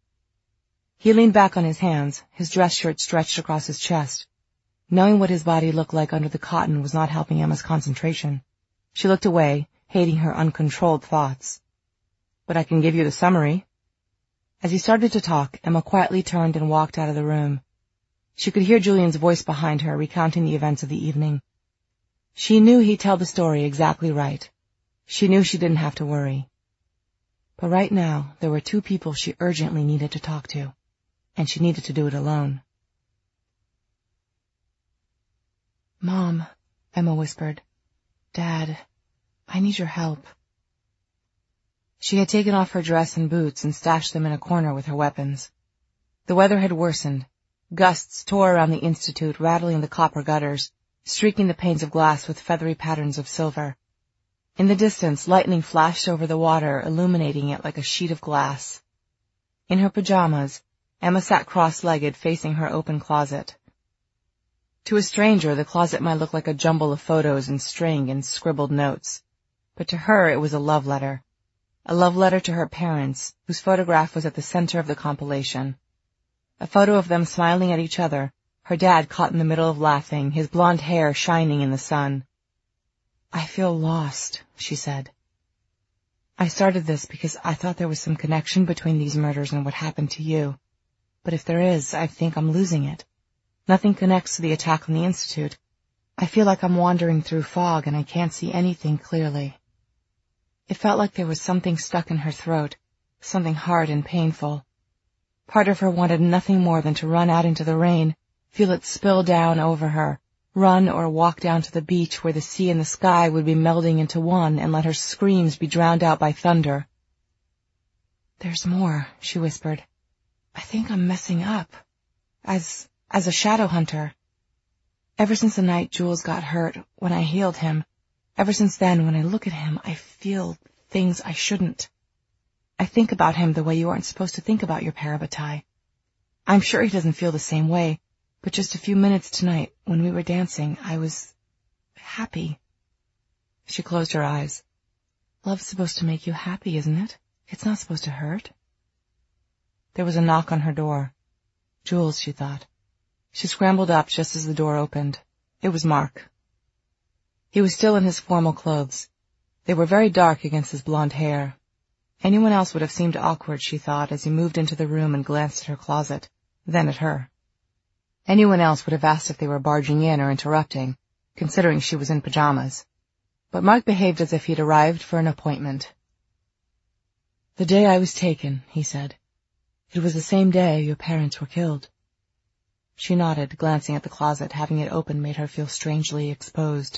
He leaned back on his hands, his dress shirt stretched across his chest. Knowing what his body looked like under the cotton was not helping Emma's concentration. She looked away, hating her uncontrolled thoughts. But I can give you the summary. As he started to talk, Emma quietly turned and walked out of the room. She could hear Julian's voice behind her, recounting the events of the evening. She knew he'd tell the story exactly right. She knew she didn't have to worry. But right now, there were 2 people she urgently needed to talk to, and she needed to do it alone. Mom, Emma whispered. Dad, I need your help. She had taken off her dress and boots and stashed them in a corner with her weapons. The weather had worsened. Gusts tore around the Institute, rattling the copper gutters, streaking the panes of glass with feathery patterns of silver. In the distance, lightning flashed over the water, illuminating it like a sheet of glass. In her pajamas, Emma sat cross-legged, facing her open closet. To a stranger, the closet might look like a jumble of photos and string and scribbled notes. But to her, it was a love letter to her parents, whose photograph was at the center of the compilation. A photo of them smiling at each other, her dad caught in the middle of laughing, his blonde hair shining in the sun. I feel lost, she said. I started this because I thought there was some connection between these murders and what happened to you. But if there is, I think I'm losing it. Nothing connects to the attack on the Institute. I feel like I'm wandering through fog and I can't see anything clearly. It felt like there was something stuck in her throat, something hard and painful. Part of her wanted nothing more than to run out into the rain, feel it spill down over her, run or walk down to the beach where the sea and the sky would be melding into one and let her screams be drowned out by thunder. There's more, she whispered. I think I'm messing up. As a shadow hunter. Ever since the night Jules got hurt, when I healed him, ever since then, when I look at him, I feel things I shouldn't. I think about him the way you aren't supposed to think about your parabatai. I'm sure he doesn't feel the same way, but just a few minutes tonight, when we were dancing, I was happy. She closed her eyes. Love's supposed to make you happy, isn't it? It's not supposed to hurt. There was a knock on her door. Jules, she thought. She scrambled up just as the door opened. It was Mark. He was still in his formal clothes. They were very dark against his blonde hair. Anyone else would have seemed awkward, she thought, as he moved into the room and glanced at her closet, then at her. Anyone else would have asked if they were barging in or interrupting, considering she was in pajamas. But Mark behaved as if he'd arrived for an appointment. The day I was taken, he said. It was the same day your parents were killed. She nodded, glancing at the closet. Having it open made her feel strangely exposed.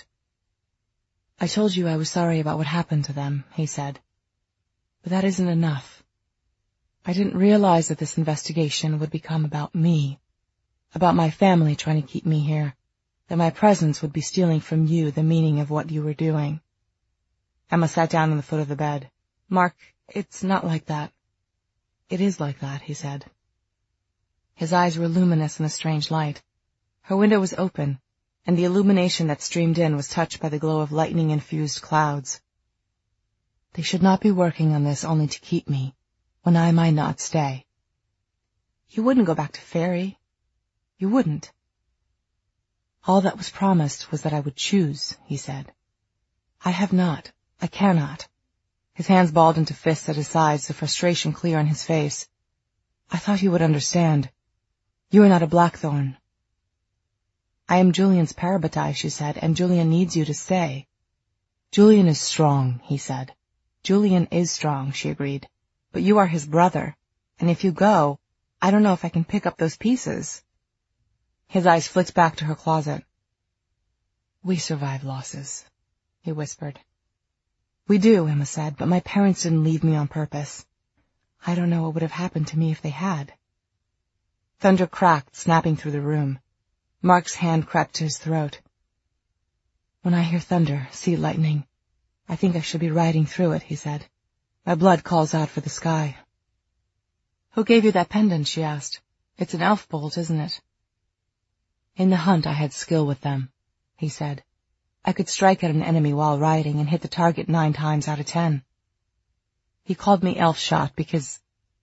I told you I was sorry about what happened to them, he said. But that isn't enough. I didn't realize that this investigation would become about me, about my family trying to keep me here, that my presence would be stealing from you the meaning of what you were doing. Emma sat down on the foot of the bed. Mark, it's not like that. It is like that, he said. His eyes were luminous in the strange light. Her window was open, and the illumination that streamed in was touched by the glow of lightning-infused clouds. They should not be working on this only to keep me, when I might not stay. You wouldn't go back to Fairy. You wouldn't. All that was promised was that I would choose, he said. I have not. I cannot. His hands balled into fists at his sides, the frustration clear on his face. I thought you would understand. You are not a Blackthorn. I am Julian's parabatai, she said, and Julian needs you to stay. Julian is strong, he said. Julian is strong, she agreed. But you are his brother, and if you go, I don't know if I can pick up those pieces. His eyes flicked back to her closet. We survive losses, he whispered. We do, Emma said, but my parents didn't leave me on purpose. I don't know what would have happened to me if they had. Thunder cracked, snapping through the room. Mark's hand crept to his throat. When I hear thunder, see lightning, I think I should be riding through it, he said. My blood calls out for the sky. Who gave you that pendant, she asked. It's an elf bolt, isn't it? In the hunt I had skill with them, he said. I could strike at an enemy while riding and hit the target 9 times out of 10. He called me Elf Shot because...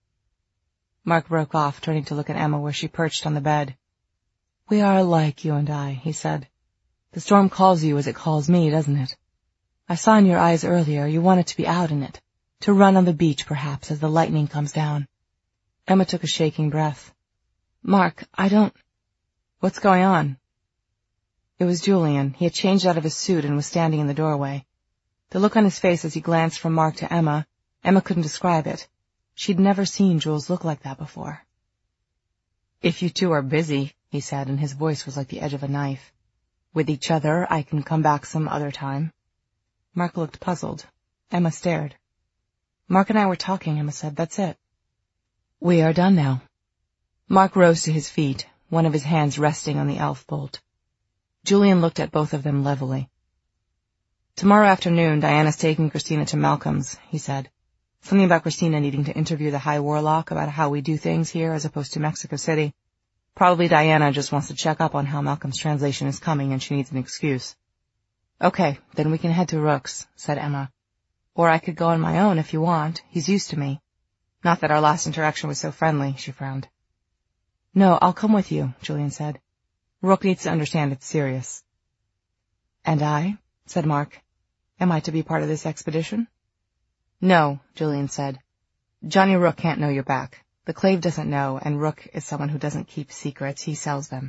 Mark broke off, turning to look at Emma where she perched on the bed. We are alike, you and I, he said. The storm calls you as it calls me, doesn't it? I saw in your eyes earlier you wanted to be out in it, to run on the beach perhaps as the lightning comes down. Emma took a shaking breath. Mark, I don't... What's going on? It was Julian. He had changed out of his suit and was standing in the doorway. The look on his face as he glanced from Mark to Emma couldn't describe it. She'd never seen Jules look like that before. If you two are busy, he said, and his voice was like the edge of a knife. With each other, I can come back some other time. Mark looked puzzled. Emma stared. Mark and I were talking, Emma said. That's it. We are done now. Mark rose to his feet, one of his hands resting on the elf bolt. Julian looked at both of them levelly. Tomorrow afternoon, Diana's taking Christina to Malcolm's, he said. Something about Christina needing to interview the High Warlock about how we do things here as opposed to Mexico City. Probably Diana just wants to check up on how Malcolm's translation is coming and she needs an excuse. Okay, then we can head to Rook's, said Emma. Or I could go on my own if you want. He's used to me. Not that our last interaction was so friendly, she frowned. No, I'll come with you, Julian said. Rook needs to understand it's serious. And I, said Mark. Am I to be part of this expedition? No, Julian said. Johnny Rook can't know you're back. The Clave doesn't know, and Rook is someone who doesn't keep secrets. He sells them.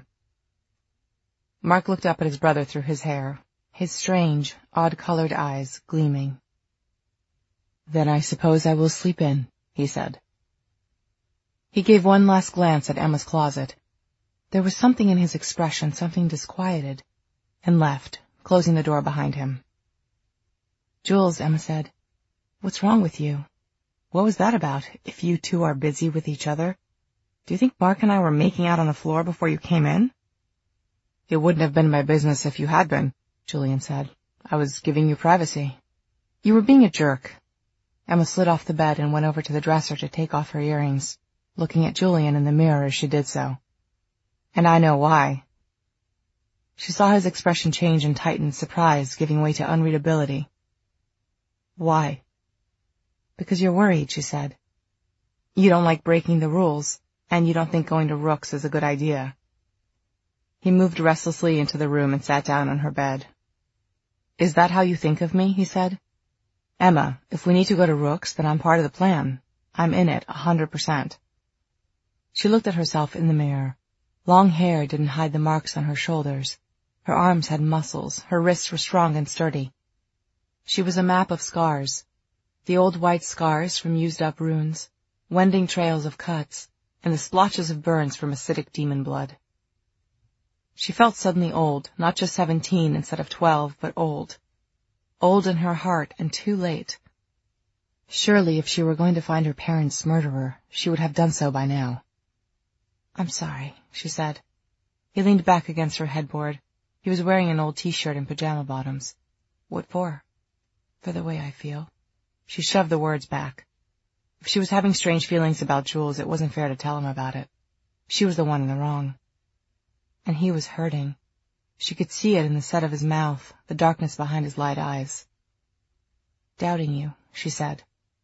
Mark looked up at his brother through his hair, his strange, odd-colored eyes gleaming. Then I suppose I will sleep in, he said. He gave one last glance at Emma's closet. There was something in his expression, something disquieted, and left, closing the door behind him. Jules, Emma said, what's wrong with you? What was that about, if you two are busy with each other? Do you think Mark and I were making out on the floor before you came in? It wouldn't have been my business if you had been, Julian said. I was giving you privacy. You were being a jerk. Emma slid off the bed and went over to the dresser to take off her earrings, looking at Julian in the mirror as she did so. And I know why. She saw his expression change and tighten, surprise giving way to unreadability. Why? Because you're worried, she said. You don't like breaking the rules, and you don't think going to Rook's is a good idea. He moved restlessly into the room and sat down on her bed. Is that how you think of me? He said. Emma, if we need to go to Rook's, then I'm part of the plan. I'm in it, 100%. She looked at herself in the mirror. Long hair didn't hide the marks on her shoulders. Her arms had muscles, her wrists were strong and sturdy. She was a map of scars. The old white scars from used-up runes, wending trails of cuts, and the splotches of burns from acidic demon blood. She felt suddenly old, not just 17 instead of 12, but old. Old in her heart and too late. Surely if she were going to find her parents' murderer, she would have done so by now. I'm sorry, she said. He leaned back against her headboard. He was wearing an old t-shirt and pajama bottoms. What for? For the way I feel. She shoved the words back. If she was having strange feelings about Jules, it wasn't fair to tell him about it. She was the one in the wrong. And he was hurting. She could see it in the set of his mouth, the darkness behind his light eyes. Doubting you, she said.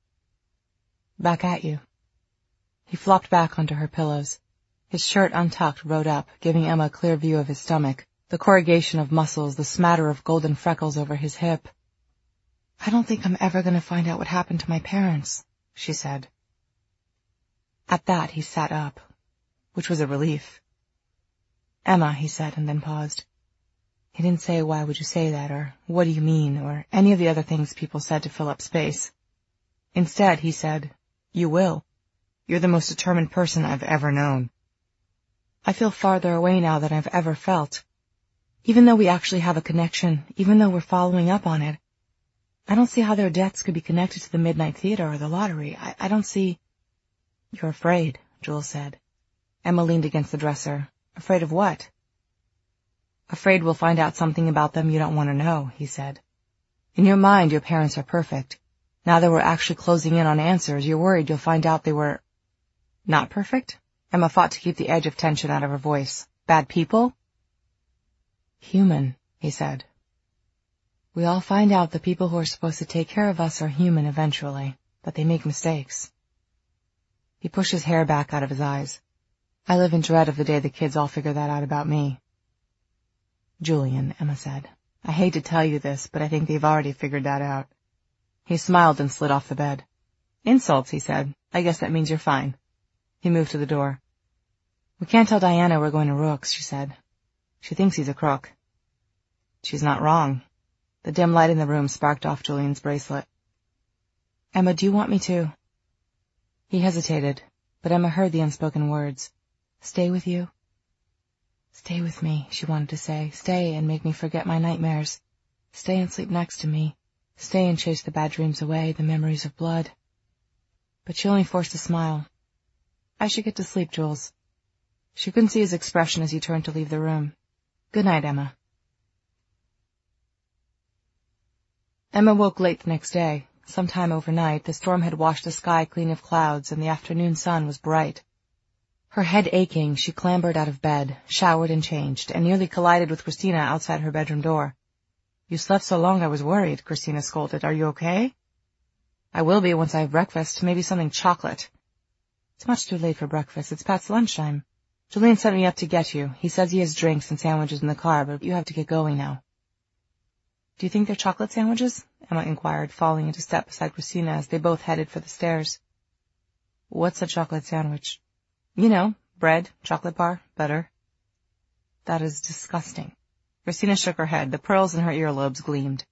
Back at you. He flopped back onto her pillows. His shirt untucked rode up, giving Emma a clear view of his stomach, the corrugation of muscles, the smatter of golden freckles over his hip. I don't think I'm ever going to find out what happened to my parents, she said. At that, he sat up, which was a relief. Emma, he said, and then paused. He didn't say, why would you say that, or what do you mean, or any of the other things people said to fill up space. Instead, he said, you will. You're the most determined person I've ever known. I feel farther away now than I've ever felt. Even though we actually have a connection, even though we're following up on it, I don't see how their deaths could be connected to the Midnight Theater or the lottery. I don't see... You're afraid, Jules said. Emma leaned against the dresser. Afraid of what? Afraid we'll find out something about them you don't want to know, he said. In your mind, your parents are perfect. Now that we're actually closing in on answers, you're worried you'll find out they were... Not perfect? Emma fought to keep the edge of tension out of her voice. Bad people? Human, he said. We all find out the people who are supposed to take care of us are human eventually, but they make mistakes. He pushed his hair back out of his eyes. I live in dread of the day the kids all figure that out about me. Julian, Emma said. I hate to tell you this, but I think they've already figured that out. He smiled and slid off the bed. Insults, he said. I guess that means you're fine. He moved to the door. We can't tell Diana we're going to Rook's, she said. She thinks he's a crook. She's not wrong. The dim light in the room sparked off Julian's bracelet. Emma, do you want me to? He hesitated, but Emma heard the unspoken words. Stay with you? Stay with me, she wanted to say. Stay and make me forget my nightmares. Stay and sleep next to me. Stay and chase the bad dreams away, the memories of blood. But she only forced a smile. I should get to sleep, Jules. She couldn't see his expression as he turned to leave the room. Good night, Emma. Emma woke late the next day. Sometime overnight, the storm had washed the sky clean of clouds, and the afternoon sun was bright. Her head aching, she clambered out of bed, showered and changed, and nearly collided with Christina outside her bedroom door. You slept so long I was worried, Christina scolded. Are you okay? I will be once I have breakfast, maybe something chocolate. It's much too late for breakfast. It's past lunchtime. Julian sent me up to get you. He says he has drinks and sandwiches in the car, but you have to get going now. Do you think they're chocolate sandwiches? Emma inquired, falling into step beside Christina as they both headed for the stairs. What's a chocolate sandwich? You know, bread, chocolate bar, butter. That is disgusting. Christina shook her head. The pearls in her earlobes gleamed.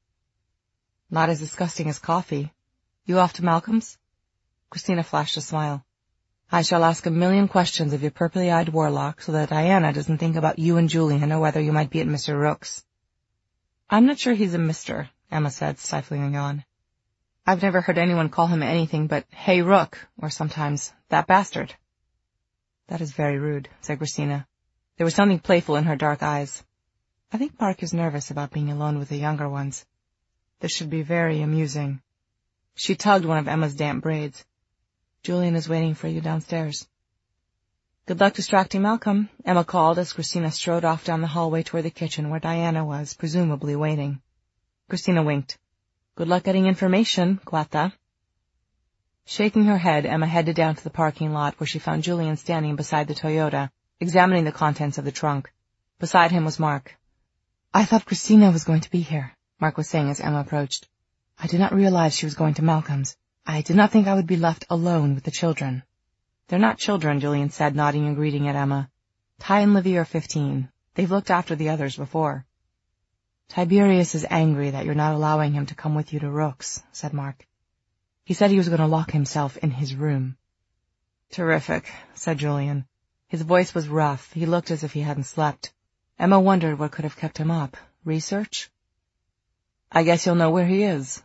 Not as disgusting as coffee. You off to Malcolm's? Christina flashed a smile. I shall ask a million questions of your purply-eyed warlock so that Diana doesn't think about you and Julian or whether you might be at Mr. Rook's. I'm not sure he's a Mr., Emma said, stifling a yawn. I've never heard anyone call him anything but, hey, Rook, or sometimes, that bastard. That is very rude, said Christina. There was something playful in her dark eyes. I think Mark is nervous about being alone with the younger ones. This should be very amusing. She tugged one of Emma's damp braids. Julian is waiting for you downstairs. Good luck distracting Malcolm, Emma called as Christina strode off down the hallway toward the kitchen where Diana was, presumably waiting. Christina winked. Good luck getting information, Guata. Shaking her head, Emma headed down to the parking lot where she found Julian standing beside the Toyota, examining the contents of the trunk. Beside him was Mark. I thought Christina was going to be here, Mark was saying as Emma approached. I did not realize she was going to Malcolm's. I did not think I would be left alone with the children. They're not children, Julian said, nodding and greeting at Emma. Ty and Livy are 15. They've looked after the others before. Tiberius is angry that you're not allowing him to come with you to Rook's, said Mark. He said he was going to lock himself in his room. Terrific, said Julian. His voice was rough. He looked as if he hadn't slept. Emma wondered what could have kept him up. Research? I guess you'll know where he is.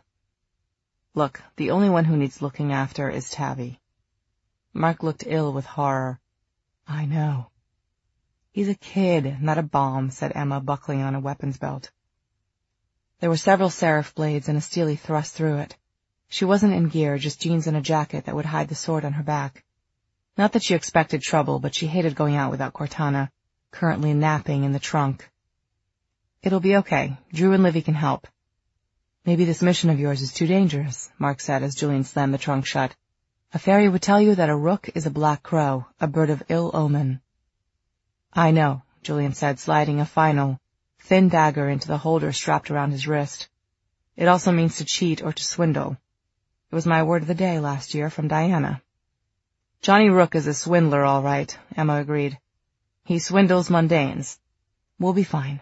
Look, the only one who needs looking after is Tabby. Mark looked ill with horror. I know. He's a kid, not a bomb, said Emma, buckling on a weapons belt. There were several seraph blades and a steely thrust through it. She wasn't in gear, just jeans and a jacket that would hide the sword on her back. Not that she expected trouble, but she hated going out without Cortana, currently napping in the trunk. It'll be okay. Drew and Livy can help. Maybe this mission of yours is too dangerous, Mark said as Julian slammed the trunk shut. A fairy would tell you that a rook is a black crow, a bird of ill omen. I know, Julian said, sliding a final, thin dagger into the holder strapped around his wrist. It also means to cheat or to swindle. It was my word of the day last year from Diana. Johnny Rook is a swindler, all right, Emma agreed. He swindles mundanes. We'll be fine.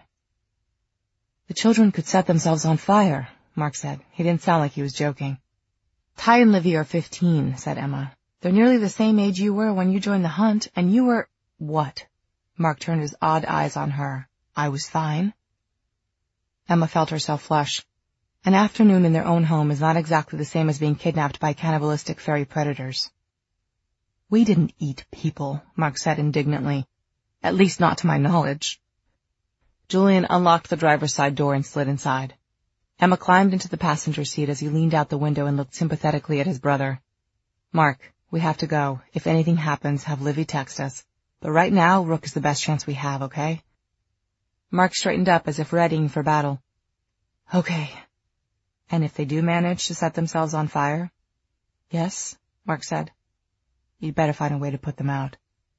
The children could set themselves on fire, Mark said. He didn't sound like he was joking. Ty and Livy are 15, said Emma. They're nearly the same age you were when you joined the hunt, and you were... What? Mark turned his odd eyes on her. I was fine. Emma felt herself flush. An afternoon in their own home is not exactly the same as being kidnapped by cannibalistic fairy predators. We didn't eat people, Mark said indignantly. At least not to my knowledge. Julian unlocked the driver's side door and slid inside. Emma climbed into the passenger seat as he leaned out the window and looked sympathetically at his brother. Mark, we have to go. If anything happens, have Livy text us. But right now, Rook is the best chance we have, okay? Mark straightened up as if readying for battle. Okay. And if they do manage to set themselves on fire? Yes, Mark said. You'd better find a way to put them out.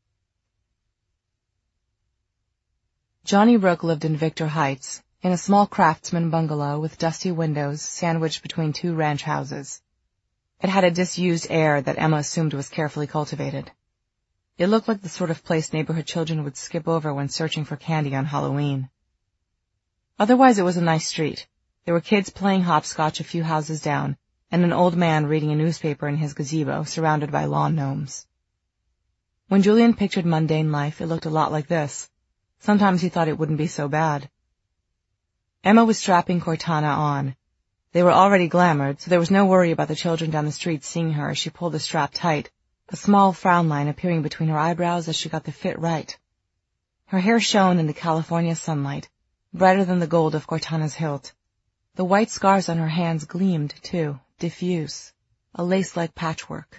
Johnny Rook lived in Victor Heights, in a small craftsman bungalow with dusty windows sandwiched between two ranch houses. It had a disused air that Emma assumed was carefully cultivated. It looked like the sort of place neighborhood children would skip over when searching for candy on Halloween. Otherwise, it was a nice street. There were kids playing hopscotch a few houses down, and an old man reading a newspaper in his gazebo surrounded by lawn gnomes. When Julian pictured mundane life, it looked a lot like this. Sometimes he thought it wouldn't be so bad. Emma was strapping Cortana on. They were already glamoured, so there was no worry about the children down the street seeing her as she pulled the strap tight, a small frown line appearing between her eyebrows as she got the fit right. Her hair shone in the California sunlight, brighter than the gold of Cortana's hilt. The white scars on her hands gleamed, too, diffuse, a lace-like patchwork.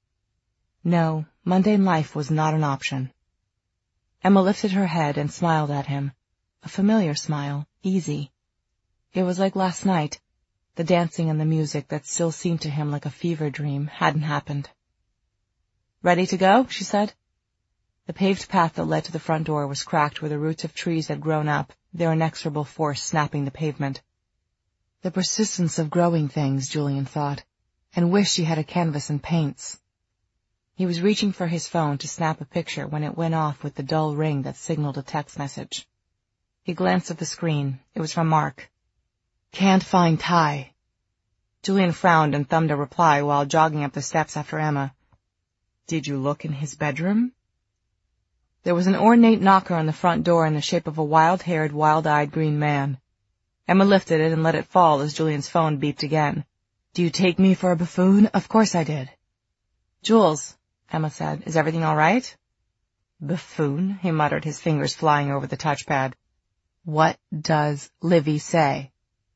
No, mundane life was not an option. Emma lifted her head and smiled at him, a familiar smile, easy. It was like last night. The dancing and the music that still seemed to him like a fever dream hadn't happened. "Ready to go?" she said. The paved path that led to the front door was cracked where the roots of trees had grown up, their inexorable force snapping the pavement. The persistence of growing things, Julian thought, and wished he had a canvas and paints. He was reaching for his phone to snap a picture when it went off with the dull ring that signaled a text message. He glanced at the screen. It was from Mark. "Can't find Ty." Julian frowned and thumbed a reply while jogging up the steps after Emma. "Did you look in his bedroom?" There was an ornate knocker on the front door in the shape of a wild-haired, wild-eyed green man. Emma lifted it and let it fall as Julian's phone beeped again. "Do you take me for a buffoon?" "Of course I did." "Jules," Emma said, "is everything all right?" "Buffoon," he muttered, his fingers flying over the touchpad. "What does Livy say?"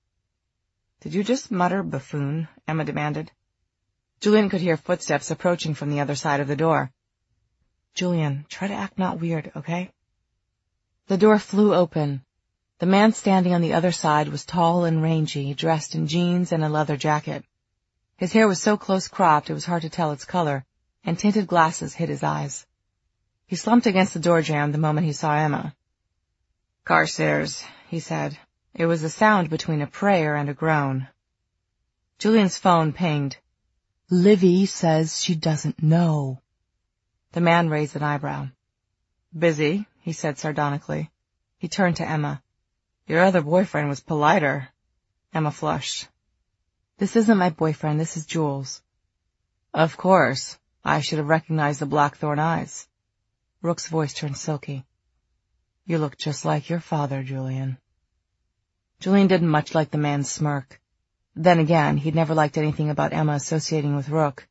"Did you just mutter buffoon?" Emma demanded. Julian could hear footsteps approaching from the other side of the door. "Julian, try to act not weird, okay?" The door flew open. The man standing on the other side was tall and rangy, dressed in jeans and a leather jacket. His hair was so close-cropped it was hard to tell its color, and tinted glasses hid his eyes. He slumped against the door jamb the moment he saw Emma. "Carstairs," he said. It was a sound between a prayer and a groan. Julian's phone pinged. "Livy says she doesn't know." The man raised an eyebrow. "Busy," he said sardonically. He turned to Emma. "Your other boyfriend was politer." Emma flushed. "This isn't my boyfriend, this is Jules." "Of course. I should have recognized the blackthorn eyes." Rook's voice turned silky. "You look just like your father, Julian." Julian didn't much like the man's smirk. Then again, he'd never liked anything about Emma associating with Rook.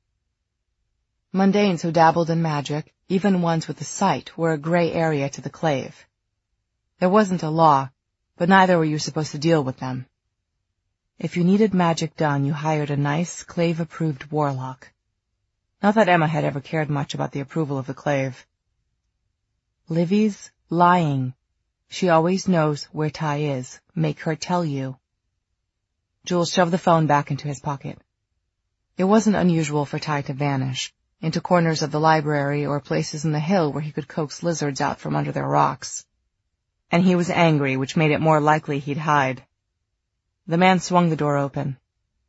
Mundanes who dabbled in magic, even ones with a sight, were a gray area to the Clave. There wasn't a law, but neither were you supposed to deal with them. If you needed magic done, you hired a nice, Clave-approved warlock. Not that Emma had ever cared much about the approval of the Clave. "Livy's lying. She always knows where Ty is. Make her tell you." Jules shoved the phone back into his pocket. It wasn't unusual for Ty to vanish, into corners of the library or places in the hill where he could coax lizards out from under their rocks. And he was angry, which made it more likely he'd hide. The man swung the door open.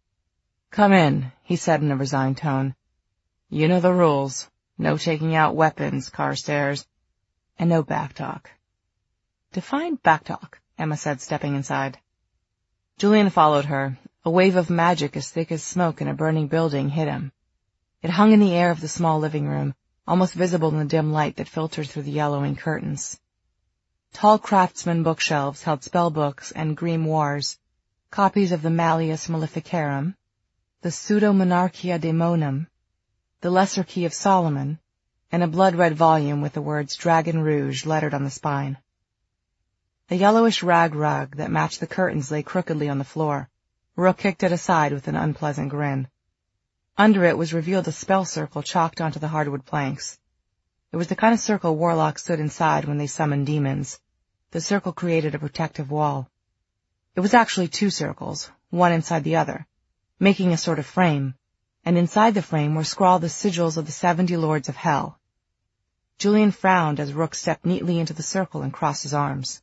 "Come in," he said in a resigned tone. "You know the rules. No taking out weapons, Carstairs. And no backtalk." "Define backtalk," Emma said, stepping inside. Julian followed her. A wave of magic as thick as smoke in a burning building hit him. It hung in the air of the small living room, almost visible in the dim light that filtered through the yellowing curtains. Tall craftsman bookshelves held spellbooks and grimoires, copies of the Malleus Maleficarum, the Pseudo-Monarchia Daemonum, the Lesser Key of Solomon, and a blood-red volume with the words Dragon Rouge lettered on the spine. The yellowish rag rug that matched the curtains lay crookedly on the floor. Rook kicked it aside with an unpleasant grin. Under it was revealed a spell circle chalked onto the hardwood planks. It was the kind of circle warlocks stood inside when they summoned demons. The circle created a protective wall. It was actually two circles, one inside the other, making a sort of frame, and inside the frame were scrawled the sigils of the 70 lords of hell. Julian frowned as Rook stepped neatly into the circle and crossed his arms.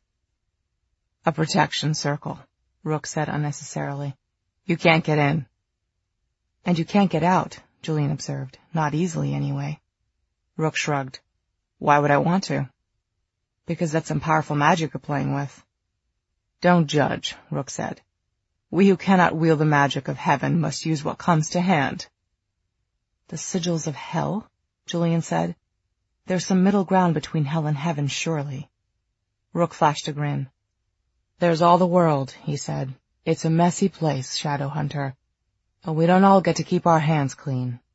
"A protection circle," Rook said unnecessarily. "You can't get in." "And you can't get out," Julian observed. "Not easily, anyway." Rook shrugged. "Why would I want to?" "Because that's some powerful magic you're playing with." "Don't judge," Rook said. "We who cannot wield the magic of heaven must use what comes to hand." "The sigils of hell?" Julian said. "There's some middle ground between hell and heaven, surely." Rook flashed a grin. There's all the world, he said. It's a messy place, Shadow Hunter. But we don't all get to keep our hands clean.